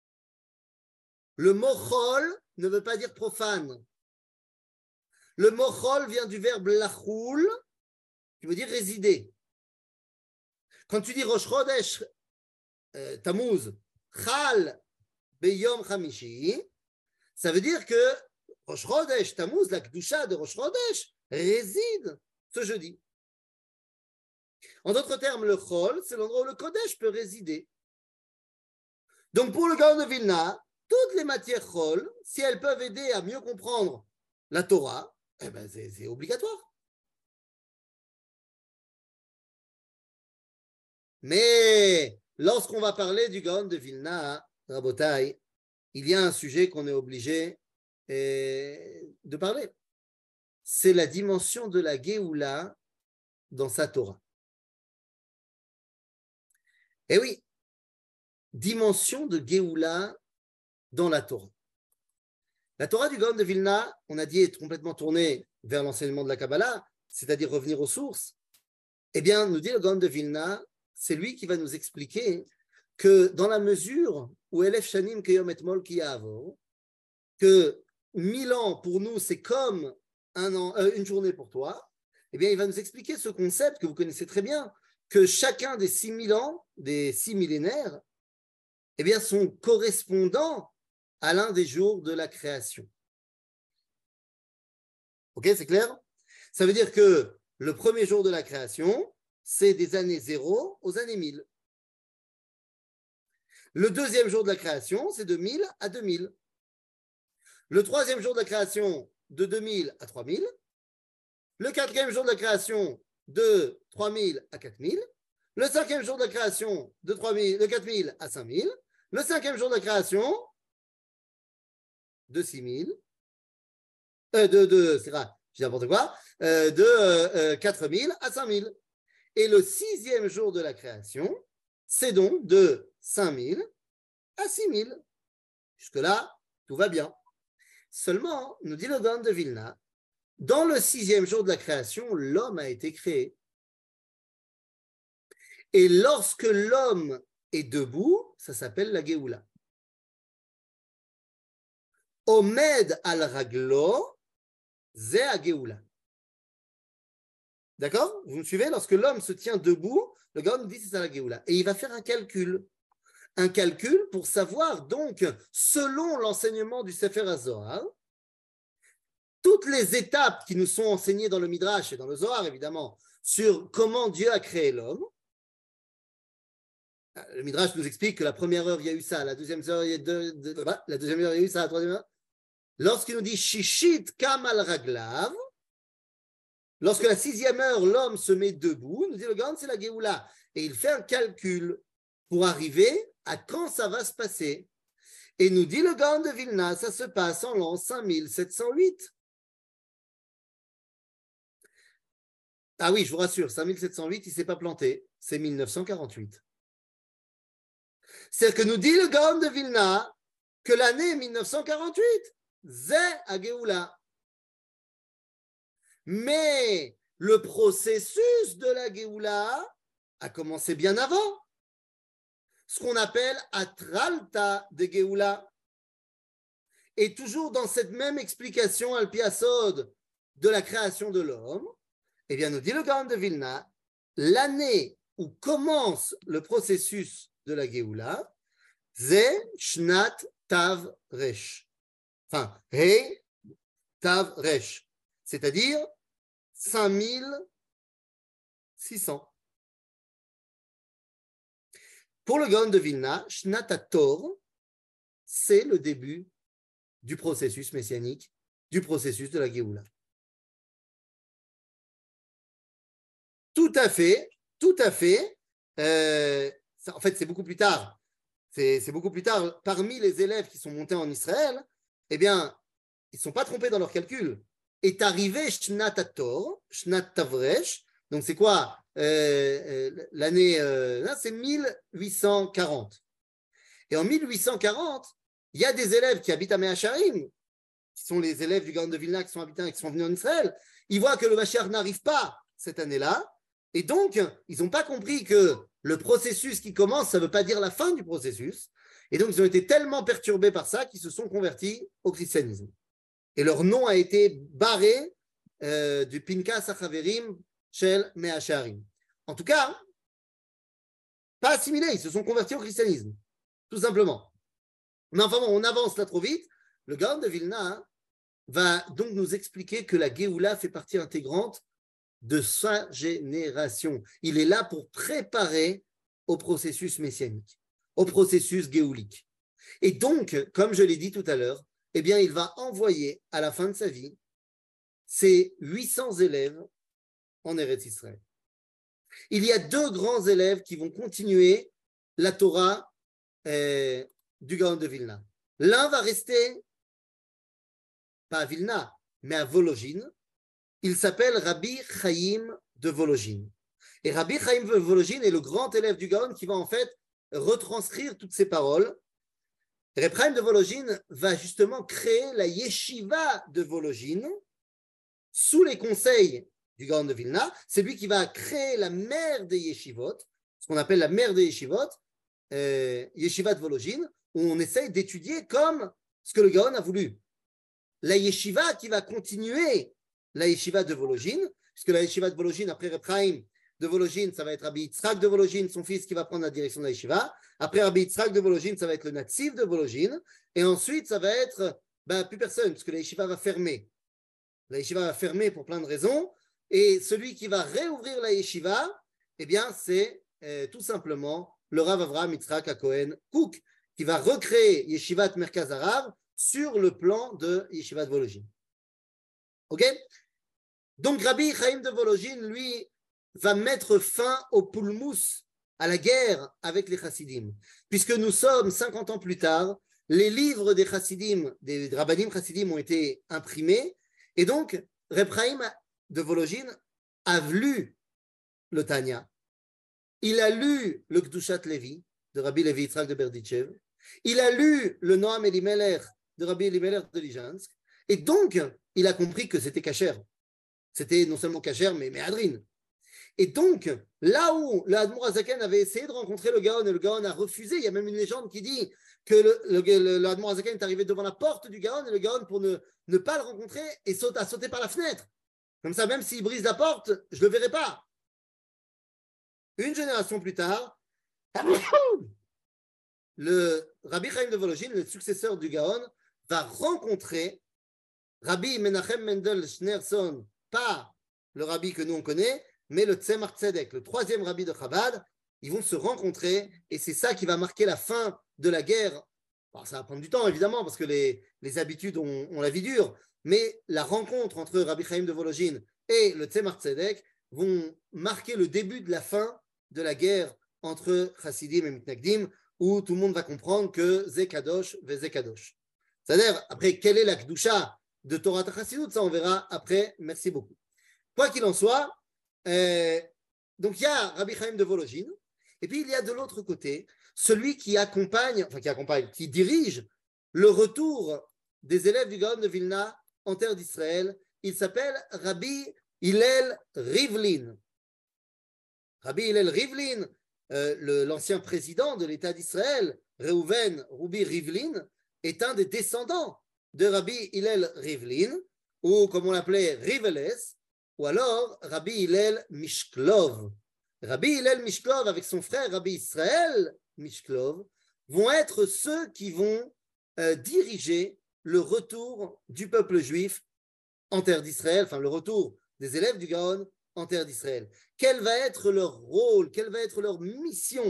Speaker 1: Le mot Chol ne veut pas dire profane. Le mot Chol vient du verbe lachoul, qui veut dire résider. Quand tu dis Rosh Chodesh Tammuz, Chal Beyom Chamishi, ça veut dire que Rosh Chodesh Tammuz, la Kedusha de Rosh Chodesh, réside ce jeudi. En d'autres termes, le Chol, c'est l'endroit où le Kodesh peut résider. Donc pour le Gaon de Vilna, toutes les matières Chol, si elles peuvent aider à mieux comprendre la Torah, eh ben c'est obligatoire. Mais lorsqu'on va parler du Gaon de Vilna, Rabotai, il y a un sujet qu'on est obligé de parler. C'est la dimension de la Géoula dans sa Torah. Eh oui, dimension de Géoula dans la Torah. La Torah du Gaon de Vilna, on a dit, est complètement tournée vers l'enseignement de la Kabbalah, c'est-à-dire revenir aux sources. Eh bien, nous dit le Gaon de Vilna, c'est lui qui va nous expliquer que dans la mesure où Elef Shanim Keyom et Mol Kiyavo, que 1000 ans pour nous, c'est comme une journée pour toi, eh bien, il va nous expliquer ce concept que vous connaissez très bien, que chacun des 6000 ans, des 6 millénaires, eh bien, sont correspondants à l'un des jours de la création. Ok, c'est clair? Ça veut dire que le premier jour de la création, c'est des années 0 aux années 1000. Le deuxième jour de la création, c'est de 1000 à 2000. Le troisième jour de la création, de 2000 à 3000. Le quatrième jour de la création, de 3000 à 4000. Le cinquième jour de la création, de 4000 à 5000. Le cinquième jour de la création, de 6000. C'est grave, je dis n'importe quoi. De 4000 à 5000. Et le sixième jour de la création, c'est donc de 5000 à 6000. Jusque-là, tout va bien. Seulement, nous dit le Gaon de Vilna, dans le sixième jour de la création, l'homme a été créé. Et lorsque l'homme est debout, ça s'appelle la Géoula. Omed al raglo, ze a Géoula. D'accord? Vous me suivez? Lorsque l'homme se tient debout, le Gaon dit c'est ça la Géoula. Et il va faire un calcul. Un calcul pour savoir, donc, selon l'enseignement du Sefer HaZohar, toutes les étapes qui nous sont enseignées dans le Midrash et dans le Zohar, évidemment, sur comment Dieu a créé l'homme. Le Midrash nous explique que la première heure, il y a eu ça, la deuxième heure, il y a la deuxième heure, il y a eu ça, la troisième heure. Lorsqu'il nous dit Shishit Kamal Raglav, lorsque la sixième heure, l'homme se met debout, nous dit le Gaon, c'est la Géoula. Et il fait un calcul pour arriver à quand ça va se passer. Et nous dit le Gaon de Vilna, ça se passe en l'an 5708. Ah oui, je vous rassure, 5708, il ne s'est pas planté, c'est 1948. C'est-à-dire que nous dit le Gaon de Vilna que l'année 1948, c'est à Géoula. Mais le processus de la Géoula a commencé bien avant. Ce qu'on appelle Atralta de Géoula. Et toujours dans cette même explication al Piasod de la création de l'homme, eh bien, nous dit le Gaon de Vilna, l'année où commence le processus de la Géoula, c'est Shnat Tav Resh. Enfin, He Tav Resh. C'est-à-dire 5600. Pour le Gaon de Vilna, Shnat HaTor, c'est le début du processus messianique, du processus de la Géoula. Tout à fait, tout à fait. En fait, c'est beaucoup plus tard. C'est beaucoup plus tard. Parmi les élèves qui sont montés en Israël, eh bien, ils ne sont pas trompés dans leur calcul. Est arrivé Shnat HaTor, Shnat Tavresh. Donc, c'est quoi l'année là, c'est 1840. Et en 1840, il y a des élèves qui habitent à Mea Shearim, qui sont les élèves du Gaon de Vilna qui sont habitants et qui sont venus en Israël. Ils voient que le Mashiach n'arrive pas cette année-là. Et donc, ils n'ont pas compris que le processus qui commence, ça ne veut pas dire la fin du processus. Et donc, ils ont été tellement perturbés par ça qu'ils se sont convertis au christianisme. Et leur nom a été barré du Pinkas HaChaverim Shel Mea Shearim. En tout cas, pas assimilés, ils se sont convertis au christianisme, tout simplement. Mais enfin bon, on avance là trop vite. Le Gaon de Vilna va donc nous expliquer que la Géoula fait partie intégrante de sa génération. Il est là pour préparer au processus messianique, au processus géoulique. Et donc, comme je l'ai dit tout à l'heure, eh bien, il va envoyer à la fin de sa vie ses 800 élèves en Eretz Israël. Il y a 2 grands élèves qui vont continuer la Torah du Gaon de Vilna. L'un va rester, pas à Vilna, mais à Volojine. Il s'appelle Rabbi Chaim de Volojine. Et Rabbi Chaim de Volojine est le grand élève du Gaon qui va en fait retranscrire toutes ces paroles. Rabbi Chaim de Volojine va justement créer la yeshiva de Volojine sous les conseils du Gaon de Vilna. C'est lui qui va créer la mère des yeshivot, ce qu'on appelle la mère des yeshivot, yeshiva de Volojine, où on essaye d'étudier comme ce que le Gaon a voulu. La yeshiva qui va continuer la yeshiva de Volojine, puisque la yeshiva de Volojine, après Reb Chaim de Volojine, ça va être Rabbi Yitzhak de Volojine, son fils qui va prendre la direction de la yeshiva. Après Rabbi Yitzhak de Volojine, ça va être le Natziv de Volojine. Et ensuite, ça va être plus personne, parce que la yeshiva va fermer. La yeshiva va fermer pour plein de raisons. Et celui qui va réouvrir la yeshiva, eh bien, c'est tout simplement le Rav Avraham Yitzhak HaKohen Kook, qui va recréer Yeshivat Merkaz Harav sur le plan de Yeshivat Volojine. Ok? Donc Rabbi Chaim de Volojine, lui, va mettre fin au poulmous, à la guerre avec les Chassidim. Puisque nous sommes 50 ans plus tard, les livres des Chassidim, des Rabbanim Chassidim ont été imprimés, et donc Reb Chaim de Volojine a lu le Tanya. Il a lu le Kdushat Levi de Rabbi Levi Yitzhak de Berditchev. Il a lu le Noam Elimelech de Rabbi Elimelech de Lijansk. Et donc, il a compris que c'était kasher. C'était non seulement kasher, mais adrin. Et donc, là où le Admour Hazaken avait essayé de rencontrer le Gaon et le Gaon a refusé, il y a même une légende qui dit que le Admour Hazaken est arrivé devant la porte du Gaon et le Gaon, pour ne pas le rencontrer, a sauté par la fenêtre. Comme ça, même s'il brise la porte, je ne le verrai pas. Une génération plus tard, le Rabbi Chaim de Volojine, le successeur du Gaon, va rencontrer Rabbi Menachem Mendel Schneerson, pas le rabbi que nous on connaît, mais le Tzemach Tzedek, le 3e rabbi de Chabad. Ils vont se rencontrer et c'est ça qui va marquer la fin de la guerre. Alors, ça va prendre du temps évidemment parce que les habitudes ont la vie dure, mais la rencontre entre Rabbi Chaim de Volojine et le Tzemach Tzedek vont marquer le début de la fin de la guerre entre Chassidim et Mitnagdim, où tout le monde va comprendre que Zé Kadosh ve Zé Kadosh. C'est-à-dire, après, quelle est la Kedusha de Torah Chassidut, ça on verra après. Merci beaucoup. Quoi qu'il en soit, donc il y a Rabbi Chaim de Volojine, et puis il y a de l'autre côté celui qui dirige le retour des élèves du Gaon de Vilna en terre d'Israël. Il s'appelle Rabbi Hillel Rivlin. Rabbi Hillel Rivlin, l'ancien président de l'État d'Israël, Reuven Rubi Rivlin, est un des descendants de Rabbi Hillel Rivlin, ou comme on l'appelait Riveles, ou alors Rabbi Hillel Mishklov. Rabbi Hillel Mishklov avec son frère Rabbi Israël Mishklov vont être ceux qui vont diriger le retour du peuple juif en terre d'Israël, enfin le retour des élèves du Gaon en terre d'Israël. Quel va être leur rôle, quelle va être leur mission?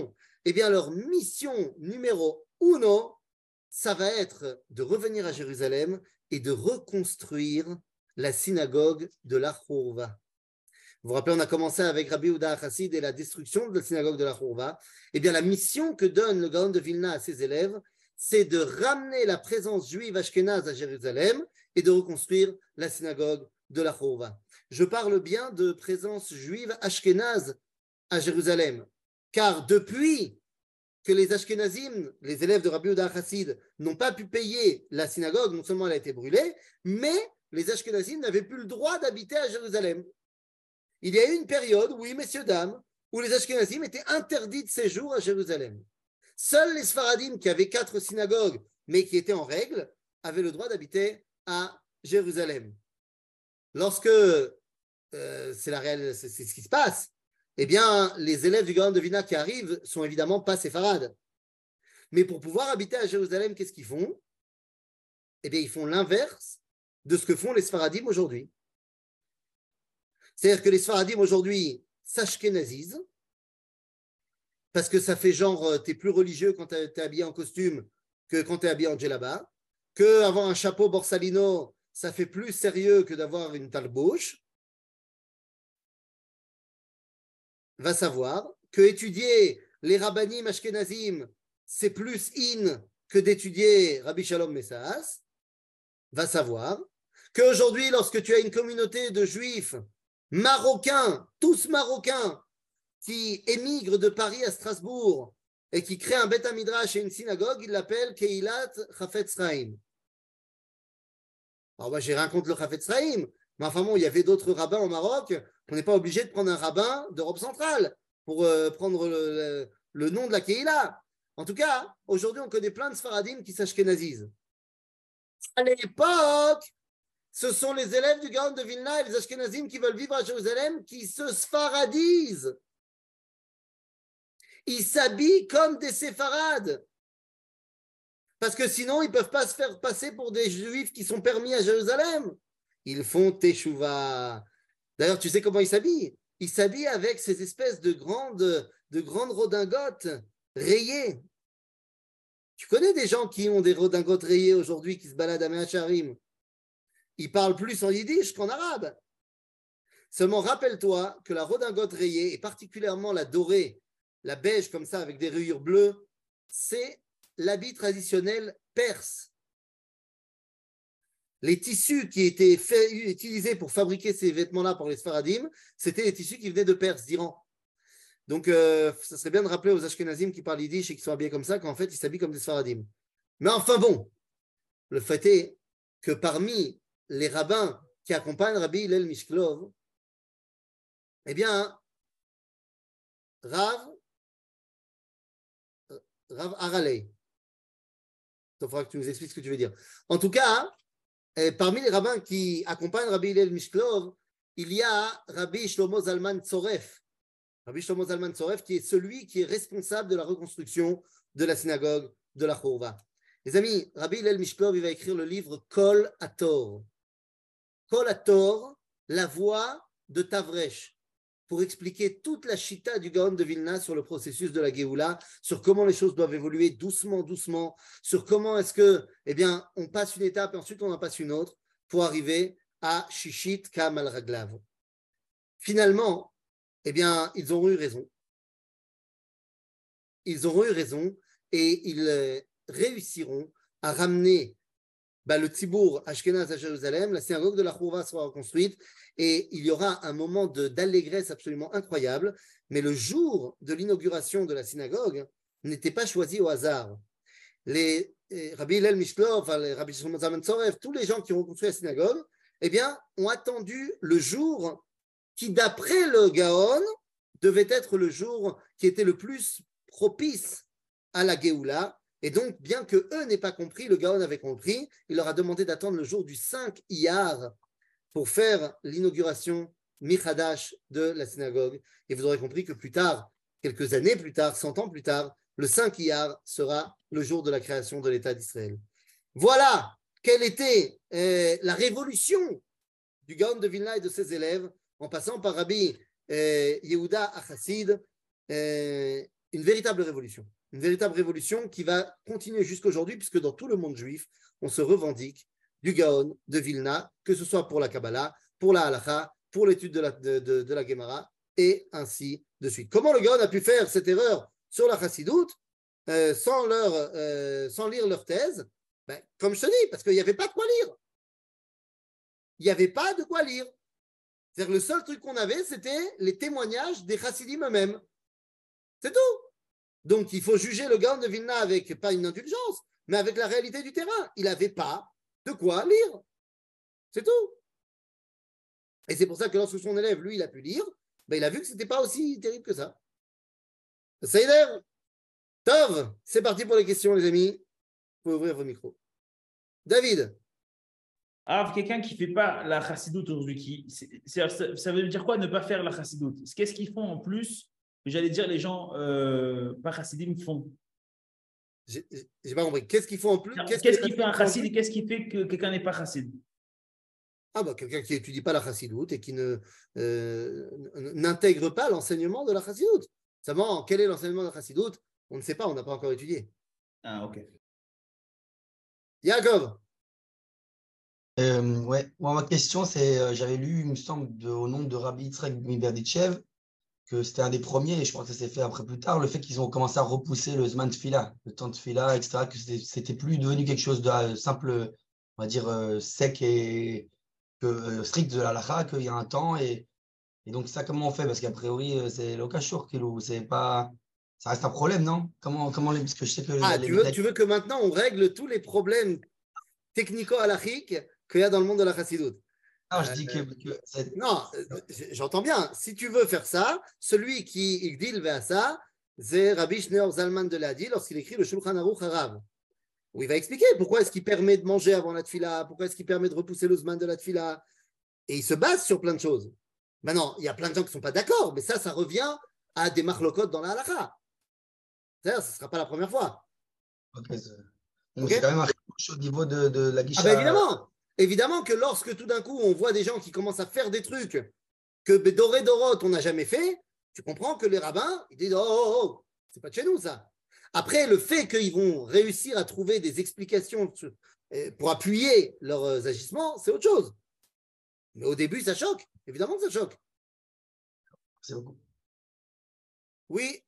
Speaker 1: eh bien, leur mission numéro uno, ça va être de revenir à Jérusalem et de reconstruire la synagogue de la Khourva. Vous vous rappelez, on a commencé avec Rabbi Yehuda Chassid et la destruction de la synagogue de la Khourva. Eh bien, la mission que donne le Gaon de Vilna à ses élèves, c'est de ramener la présence juive ashkénaze à Jérusalem et de reconstruire la synagogue de la Khourva. Je parle bien de présence juive ashkénaze à Jérusalem, car depuis que les Ashkénazim, les élèves de Rabbi Yehuda Chassid, n'ont pas pu payer la synagogue, non seulement elle a été brûlée, mais les Ashkénazim n'avaient plus le droit d'habiter à Jérusalem. Il y a eu une période, oui, messieurs, dames, où les Ashkénazim étaient interdits de séjour à Jérusalem. Seuls les Sfaradim, qui avaient 4 synagogues, mais qui étaient en règle, avaient le droit d'habiter à Jérusalem. Lorsque c'est ce qui se passe, eh bien, les élèves du Gaon de Vilna qui arrivent sont évidemment pas séfarades. Mais pour pouvoir habiter à Jérusalem, qu'est-ce qu'ils font? Eh bien, ils font l'inverse de ce que font les Sfaradim aujourd'hui. C'est-à-dire que les Sfaradim aujourd'hui s'ashkénazisent, parce que ça fait genre, t'es plus religieux quand t'es habillé en costume que quand t'es habillé en djellaba, qu'avoir un chapeau borsalino, ça fait plus sérieux que d'avoir une talbouche. Va savoir que étudier les rabbanim ashkenazim, c'est plus in que d'étudier Rabbi Shalom Messas. Va savoir qu'aujourd'hui, lorsque tu as une communauté de juifs marocains, tous marocains, qui émigrent de Paris à Strasbourg et qui créent un Beth Midrash et une synagogue, ils l'appellent Keilat Chafetz Chaim. Alors moi, j'ai rien contre le Chafetz Chaim, mais enfin bon, il y avait d'autres rabbins au Maroc. On n'est pas obligé de prendre un rabbin d'Europe centrale pour prendre le nom de la Keïla. En tout cas, aujourd'hui, on connaît plein de Sfaradim qui s'ashkénazisent. À l'époque, ce sont les élèves du Gaon de Vilna et les Ashkenazim qui veulent vivre à Jérusalem qui se sfaradisent. Ils s'habillent comme des séfarades. Parce que sinon, ils ne peuvent pas se faire passer pour des juifs qui sont permis à Jérusalem. Ils font teshuva. D'ailleurs, tu sais comment ils s'habillent? Ils s'habillent avec ces espèces de grandes redingotes rayées. Tu connais des gens qui ont des redingotes rayées aujourd'hui qui se baladent à Mehacharim? Ils parlent plus en yiddish qu'en arabe. Seulement, rappelle-toi que la redingote rayée, et particulièrement la dorée, la beige comme ça avec des rayures bleues, c'est l'habit traditionnel perse. Les tissus qui étaient utilisés pour fabriquer ces vêtements-là pour les Sfaradim, c'était les tissus qui venaient de Perse, d'Iran. Donc, ça serait bien de rappeler aux Ashkenazim qui parlent yiddish et qui sont habillés comme ça qu'en fait, ils s'habillent comme des Sfaradim. Mais enfin bon, le fait est que parmi les rabbins qui accompagnent Rabbi Hillel Mishklov, eh bien, Rav Haralei. Il faudra que tu nous expliques ce que tu veux dire. En tout cas, parmi les rabbins qui accompagnent Rabbi Hillel Mishklov, il y a Rabbi Shlomo Zalman Tzoref. Rabbi Shlomo Zalman Tzoref, qui est celui qui est responsable de la reconstruction de la synagogue de la Khourva. Les amis, Rabbi Hillel Mishklov, il va écrire le livre Kol Hator. Kol Hator, la voix de Tavresh, pour expliquer toute la chita du Gaon de Vilna sur le processus de la Géoula, sur comment les choses doivent évoluer doucement, sur comment est-ce que, eh bien, on passe une étape et ensuite on en passe une autre pour arriver à Shishit Kam al Raglav. Finalement, eh bien, ils auront eu raison. Ils auront eu raison et ils réussiront à ramener le Tzibour Ashkenaz à Jérusalem, la synagogue de la Khourva sera reconstruite et il y aura un moment d'allégresse absolument incroyable. Mais le jour de l'inauguration de la synagogue n'était pas choisi au hasard. Les Rabbi Hillel Mishklov, les Rabbi Shlomo Zalman Tzoref, tous les gens qui ont reconstruit la synagogue, eh bien, ont attendu le jour qui, d'après le Gaon, devait être le jour qui était le plus propice à la Géoula. Et donc, bien que eux n'aient pas compris, le Gaon avait compris, il leur a demandé d'attendre le jour du 5 Iyar pour faire l'inauguration Michadash de la synagogue. Et vous aurez compris que plus tard, quelques années plus tard, 100 ans plus tard, le 5 Iyar sera le jour de la création de l'État d'Israël. Voilà quelle était la révolution du Gaon de Vilna et de ses élèves, en passant par Rabbi Yehuda Chassid, une véritable révolution. Une véritable révolution qui va continuer jusqu'aujourd'hui, puisque dans tout le monde juif, on se revendique du Gaon de Vilna, que ce soit pour la Kabbalah, pour la Halacha, pour l'étude de la Gemara, et ainsi de suite. Comment le Gaon a pu faire cette erreur sur la Chassidoute sans lire leur thèse? Ben, comme je te dis, parce qu'il n'y avait pas de quoi lire. Il n'y avait pas de quoi lire. C'est-à-dire le seul truc qu'on avait, c'était les témoignages des Chassidim eux-mêmes. C'est tout. Donc, il faut juger le Gaon de Vilna avec, pas une indulgence, mais avec la réalité du terrain. Il n'avait pas de quoi lire. C'est tout. Et c'est pour ça que lorsque son élève, lui, il a pu lire, ben, il a vu que ce n'était pas aussi terrible que ça. Seider, Tov, c'est parti pour les questions, les amis. Vous pouvez ouvrir vos micros. David.
Speaker 2: Ah, quelqu'un qui ne fait pas la chassidoute aujourd'hui, ça veut dire quoi ne pas faire la chassidoute? Qu'est-ce qu'ils font en plus? J'allais dire les gens pas chassidim font.
Speaker 1: J'ai pas compris. Qu'est-ce qu'ils font en plus?
Speaker 2: Qu'est-ce qui fait un chassid et qu'est-ce qui fait que quelqu'un n'est pas chassid?
Speaker 1: Ah bah quelqu'un qui n'étudie pas la chassidoute et qui n'intègre pas l'enseignement de la chassidoute. Seulement, quel est l'enseignement de la chassidoute? On ne sait pas, on n'a pas encore étudié.
Speaker 2: Ah, ok.
Speaker 1: Yaakov.
Speaker 3: Ouais, moi, ma question, c'est, j'avais lu, il me semble, au nom de Rabbi Yitzhak Miberditchev, que c'était un des premiers, et je crois que ça s'est fait après plus tard, le fait qu'ils ont commencé à repousser le Zman Tfila, le temps de Tfila, etc., que c'était plus devenu quelque chose de simple, on va dire, sec et strict de la halakha, qu'il y a un temps, et donc ça, comment on fait? Parce qu'a priori, c'est l'okashur, c'est pas, ça reste un problème, non? Parce que je sais que
Speaker 1: tu veux que maintenant on règle tous les problèmes technico-halachiques qu'il y a dans le monde de la chassidoute?
Speaker 3: Non, je dis que
Speaker 1: non, j'entends bien. Si tu veux faire ça, celui qui dit le ça, c'est Rabbi Shneur Zalman de Ladi lorsqu'il écrit le Shulchan Aruch Harav, où il va expliquer pourquoi est-ce qu'il permet de manger avant la tfila, pourquoi est-ce qu'il permet de repousser le zman de la tfila. Et il se base sur plein de choses. Maintenant, il y a plein de gens qui ne sont pas d'accord, mais ça revient à des marlocotes dans la halakha. C'est-à-dire, ce ne sera pas la première fois.
Speaker 3: Donc, c'est quand même un riche au niveau de la guicha.
Speaker 1: Ah ben évidemment. Évidemment que lorsque tout d'un coup, on voit des gens qui commencent à faire des trucs que Doré Dorot, on n'a jamais fait, tu comprends que les rabbins, ils disent oh, c'est pas de chez nous ça. Après, le fait qu'ils vont réussir à trouver des explications pour appuyer leurs agissements, c'est autre chose. Mais au début, ça choque. Évidemment que ça choque.
Speaker 3: C'est beaucoup.
Speaker 1: Oui.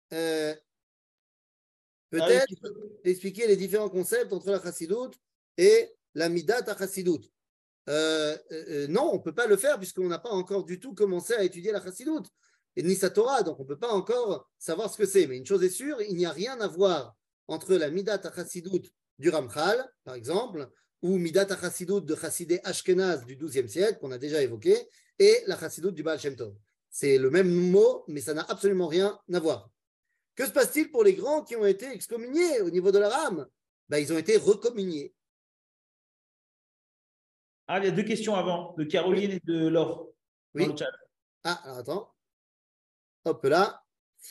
Speaker 1: Peut-être expliquer les différents concepts entre la chassidoute et la midat à chassidoute. Non, on ne peut pas le faire puisqu'on n'a pas encore du tout commencé à étudier la chassidoute et ni sa Torah, donc on ne peut pas encore savoir ce que c'est. Mais une chose est sûre, il n'y a rien à voir entre la midat à chassidoute du Ramchal, par exemple, ou midat à chassidoute de chassidé Ashkenaz du XIIe siècle, qu'on a déjà évoqué, et la chassidoute du Baal Shem Tov. C'est le même mot, mais ça n'a absolument rien à voir. Que se passe-t-il pour les grands qui ont été excommuniés au niveau de la rame? Ben, ils ont été recommuniés.
Speaker 2: Ah, il y a deux questions avant, de Caroline et de Laure, dans le chat.
Speaker 1: Ah, alors attends. Hop là.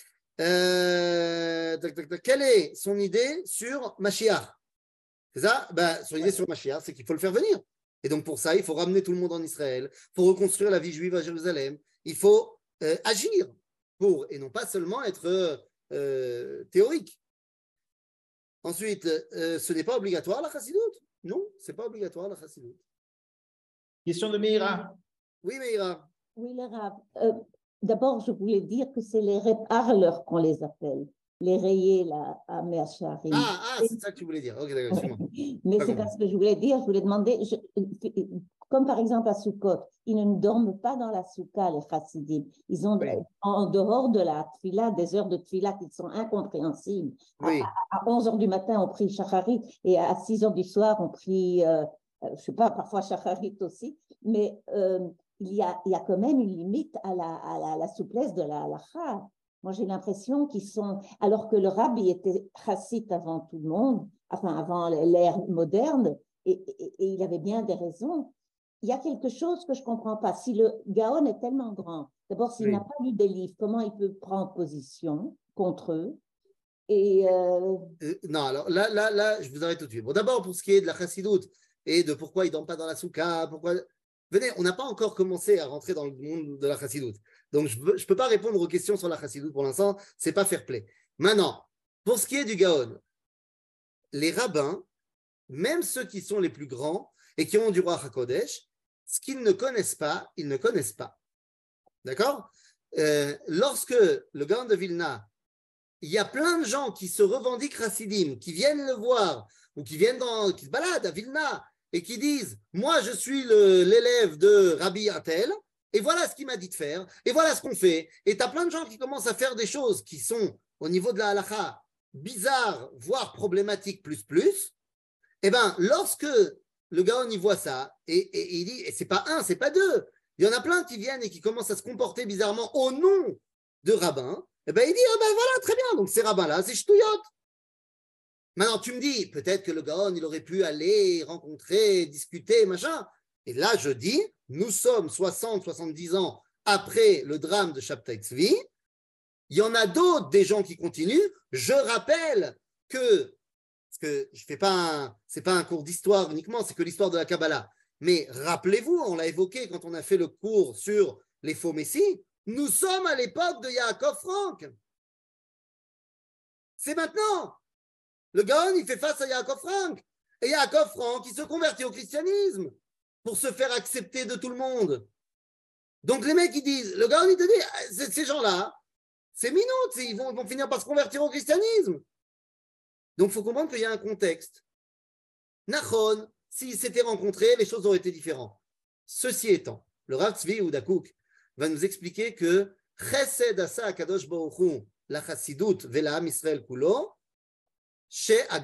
Speaker 1: Quelle est son idée sur Mashiach? C'est ça? Ben, son idée sur Mashiach, c'est qu'il faut le faire venir. Et donc pour ça, il faut ramener tout le monde en Israël, il faut reconstruire la vie juive à Jérusalem, il faut agir pour, et non pas seulement être théorique. Ensuite, ce n'est pas obligatoire la chassidoute. Non, ce n'est pas obligatoire la chassidoute.
Speaker 2: Question de Meira.
Speaker 1: Oui, Meira.
Speaker 4: Oui, le Rav. D'abord, je voulais dire que c'est les parleurs qu'on les appelle, les rayés là, à Meacharim.
Speaker 1: C'est ça que tu voulais dire. Ok, d'accord, excuse-moi.
Speaker 4: Mais c'est pas ce que je voulais dire. Je voulais demander, comme par exemple à Sukkot, ils ne dorment pas dans la soukha, les chassidim. Ils ont, en dehors de la tfila, des heures de tfila qui sont incompréhensibles.
Speaker 1: Oui.
Speaker 4: À 11 heures du matin, on prie Shacharit et à 6 heures du soir, on prie, je ne sais pas, parfois Shacharit aussi. Mais il y a quand même une limite à la souplesse de la halakha. Moi, j'ai l'impression qu'ils sont, alors que le rabbi était chassid avant tout le monde, enfin avant l'ère moderne, et il avait bien des raisons. Il y a quelque chose que je ne comprends pas. Si le Gaon est tellement grand, d'abord, s'il n'a pas lu des livres, comment il peut prendre position contre eux? Et
Speaker 1: non, alors là, je vous arrête tout de suite. Bon, d'abord, pour ce qui est de la chassidoute et de pourquoi ils ne dorment pas dans la soukha, pourquoi... Venez, on n'a pas encore commencé à rentrer dans le monde de la chassidoute. Donc, je ne peux pas répondre aux questions sur la chassidoute pour l'instant. Ce n'est pas fair play. Maintenant, pour ce qui est du Gaon, les rabbins, même ceux qui sont les plus grands et qui ont du roi HaKodesh, ce qu'ils ne connaissent pas, ils ne connaissent pas. D'accord? Lorsque le Gaon de Vilna, il y a plein de gens qui se revendiquent chassidim, qui viennent le voir, ou qui se baladent à Vilna, et qui disent « Moi, je suis l'élève de Rabbi Atel, et voilà ce qu'il m'a dit de faire, et voilà ce qu'on fait. » Et tu as plein de gens qui commencent à faire des choses qui sont, au niveau de la halakha, bizarres, voire problématiques plus. Eh bien, lorsque le Gaon y voit ça, et il dit « Et c'est pas un, c'est pas deux. » Il y en a plein qui viennent et qui commencent à se comporter bizarrement au nom de rabbins. Eh bien, il dit « Oh ben voilà, très bien, donc ces rabbins-là, c'est ch'touillotte. » Maintenant, tu me dis, peut-être que le Gaon, il aurait pu aller rencontrer, discuter, machin. Et là, je dis, nous sommes 70 ans après le drame de Shabtai Tzvi. Il y en a d'autres, des gens qui continuent. Je rappelle que, parce que c'est pas un cours d'histoire uniquement, c'est que l'histoire de la Kabbalah. Mais rappelez-vous, on l'a évoqué quand on a fait le cours sur les faux messies, nous sommes à l'époque de Yaakov Frank. C'est maintenant. Le Gaon, il fait face à Yaakov Frank. Et Yaakov Frank, il se convertit au christianisme pour se faire accepter de tout le monde. Donc les mecs, ils disent, le Gaon, il te dit, ces gens-là, c'est minutes, ils vont finir par se convertir au christianisme. Donc il faut comprendre qu'il y a un contexte. Nachon, s'ils s'étaient rencontrés, les choses auraient été différentes. Ceci étant, le Rav Tzvi Udakouk va nous expliquer que Chesed asa Akadosh Baruch Hu la Chassidut ve'la'am Israël kulo c'est un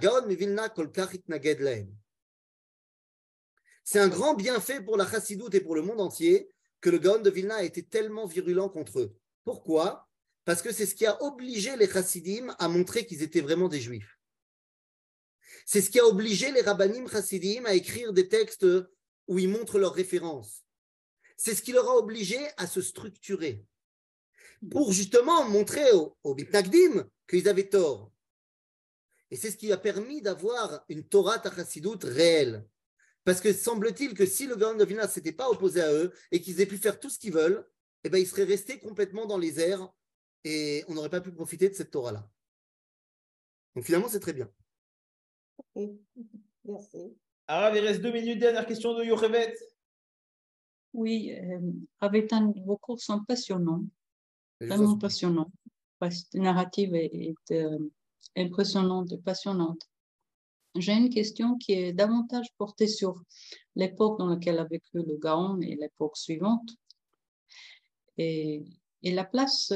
Speaker 1: grand bienfait pour la chassidoute et pour le monde entier que le Gaon de Vilna a été tellement virulent contre eux. Pourquoi? Parce que c'est ce qui a obligé les chassidim à montrer qu'ils étaient vraiment des juifs. C'est ce qui a obligé les rabbanim chassidim à écrire des textes où ils montrent leurs références. C'est ce qui leur a obligé à se structurer pour justement montrer aux mitnagdim qu'ils avaient tort. Et c'est ce qui a permis d'avoir une Torah Chassidoute réelle. Parce que semble-t-il que si le Gaon de Vilna ne s'était pas opposé à eux et qu'ils aient pu faire tout ce qu'ils veulent, eh ben, ils seraient restés complètement dans les airs et on n'aurait pas pu profiter de cette Torah-là. Donc finalement, c'est très bien.
Speaker 4: Ok, merci.
Speaker 2: Arav, il reste 2 minutes. Dernière question de Yochevet.
Speaker 5: Oui, Ravetan, vos cours sont passionnants, vraiment passionnants. La narrative est impressionnante et passionnante. J'ai une question qui est davantage portée sur l'époque dans laquelle a vécu le Gaon et l'époque suivante et la place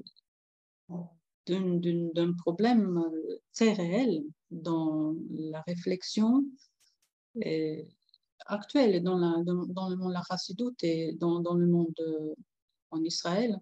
Speaker 5: d'un problème très réel dans la réflexion actuelle dans le monde de la chassidoute et dans le monde en Israël.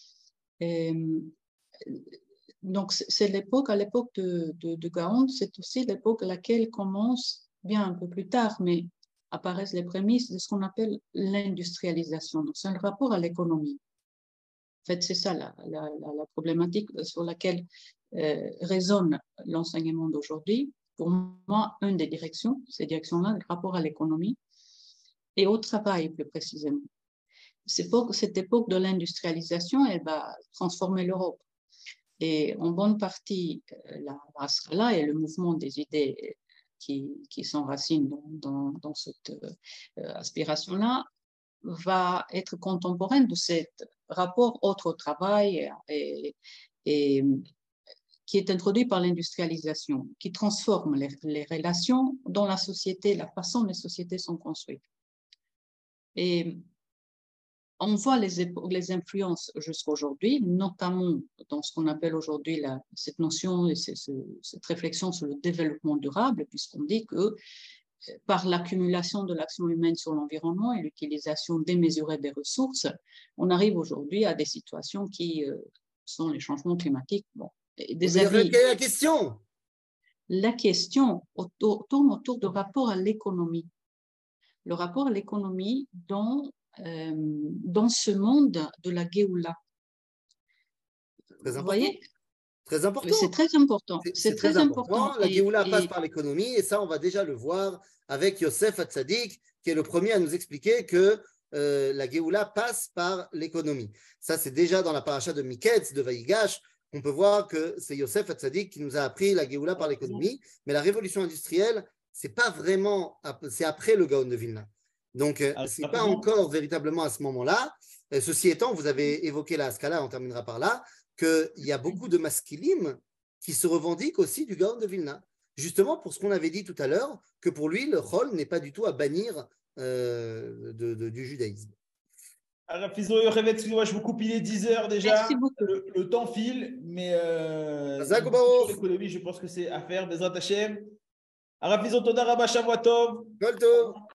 Speaker 5: Donc, c'est à l'époque de Gaon, c'est aussi l'époque à laquelle commence, bien un peu plus tard, mais apparaissent les prémices de ce qu'on appelle l'industrialisation. Donc, c'est un rapport à l'économie. En fait, c'est ça la problématique sur laquelle résonne l'enseignement d'aujourd'hui. Pour moi, une des directions, ces directions-là, le rapport à l'économie et au travail plus précisément. Cette époque de l'industrialisation, elle va transformer l'Europe. Et en bonne partie, la Hascalah et le mouvement des idées qui s'enracinent dans cette aspiration-là va être contemporaine de ce rapport autre au travail et qui est introduit par l'industrialisation, qui transforme les relations dans la société, la façon dont les sociétés sont construites. Et on voit les influences jusqu'à aujourd'hui, notamment dans ce qu'on appelle aujourd'hui cette notion et cette réflexion sur le développement durable, puisqu'on dit que par l'accumulation de l'action humaine sur l'environnement et l'utilisation démesurée des ressources, on arrive aujourd'hui à des situations qui sont les changements climatiques. Bon,
Speaker 1: Quelle est la question?
Speaker 5: La question tourne autour du rapport à l'économie. Le rapport à l'économie dans ce monde de la Géoula.
Speaker 1: Très important.
Speaker 5: Vous voyez?
Speaker 1: Très important.
Speaker 5: C'est très important.
Speaker 1: C'est très important. La Géoula passe par l'économie et ça, on va déjà le voir avec Yosef Hatzadik, qui est le premier à nous expliquer que la Géoula passe par l'économie. Ça, c'est déjà dans la paracha de Miketz, de Vaïgash, on peut voir que c'est Yosef Hatzadik qui nous a appris la Géoula par l'économie, mais la révolution industrielle, c'est pas vraiment, c'est après le Gaon de Vilna. Donc, c'est pas encore véritablement à ce moment-là. Ceci étant, vous avez évoqué la Haskalah, on terminera par là, qu'il y a beaucoup de maskilim qui se revendiquent aussi du Gaon de Vilna. Justement pour ce qu'on avait dit tout à l'heure, que pour lui, le Chol n'est pas du tout à bannir du judaïsme.
Speaker 2: Alors, excusez-moi, je vous coupe, il est 10 heures déjà.
Speaker 5: Merci beaucoup.
Speaker 2: Le temps file, mais
Speaker 1: sur
Speaker 2: l'économie, je pense que c'est à faire. Bezrat Hashem. Arafizo Toda Rabba Shavua Tov.
Speaker 1: Kol Tov.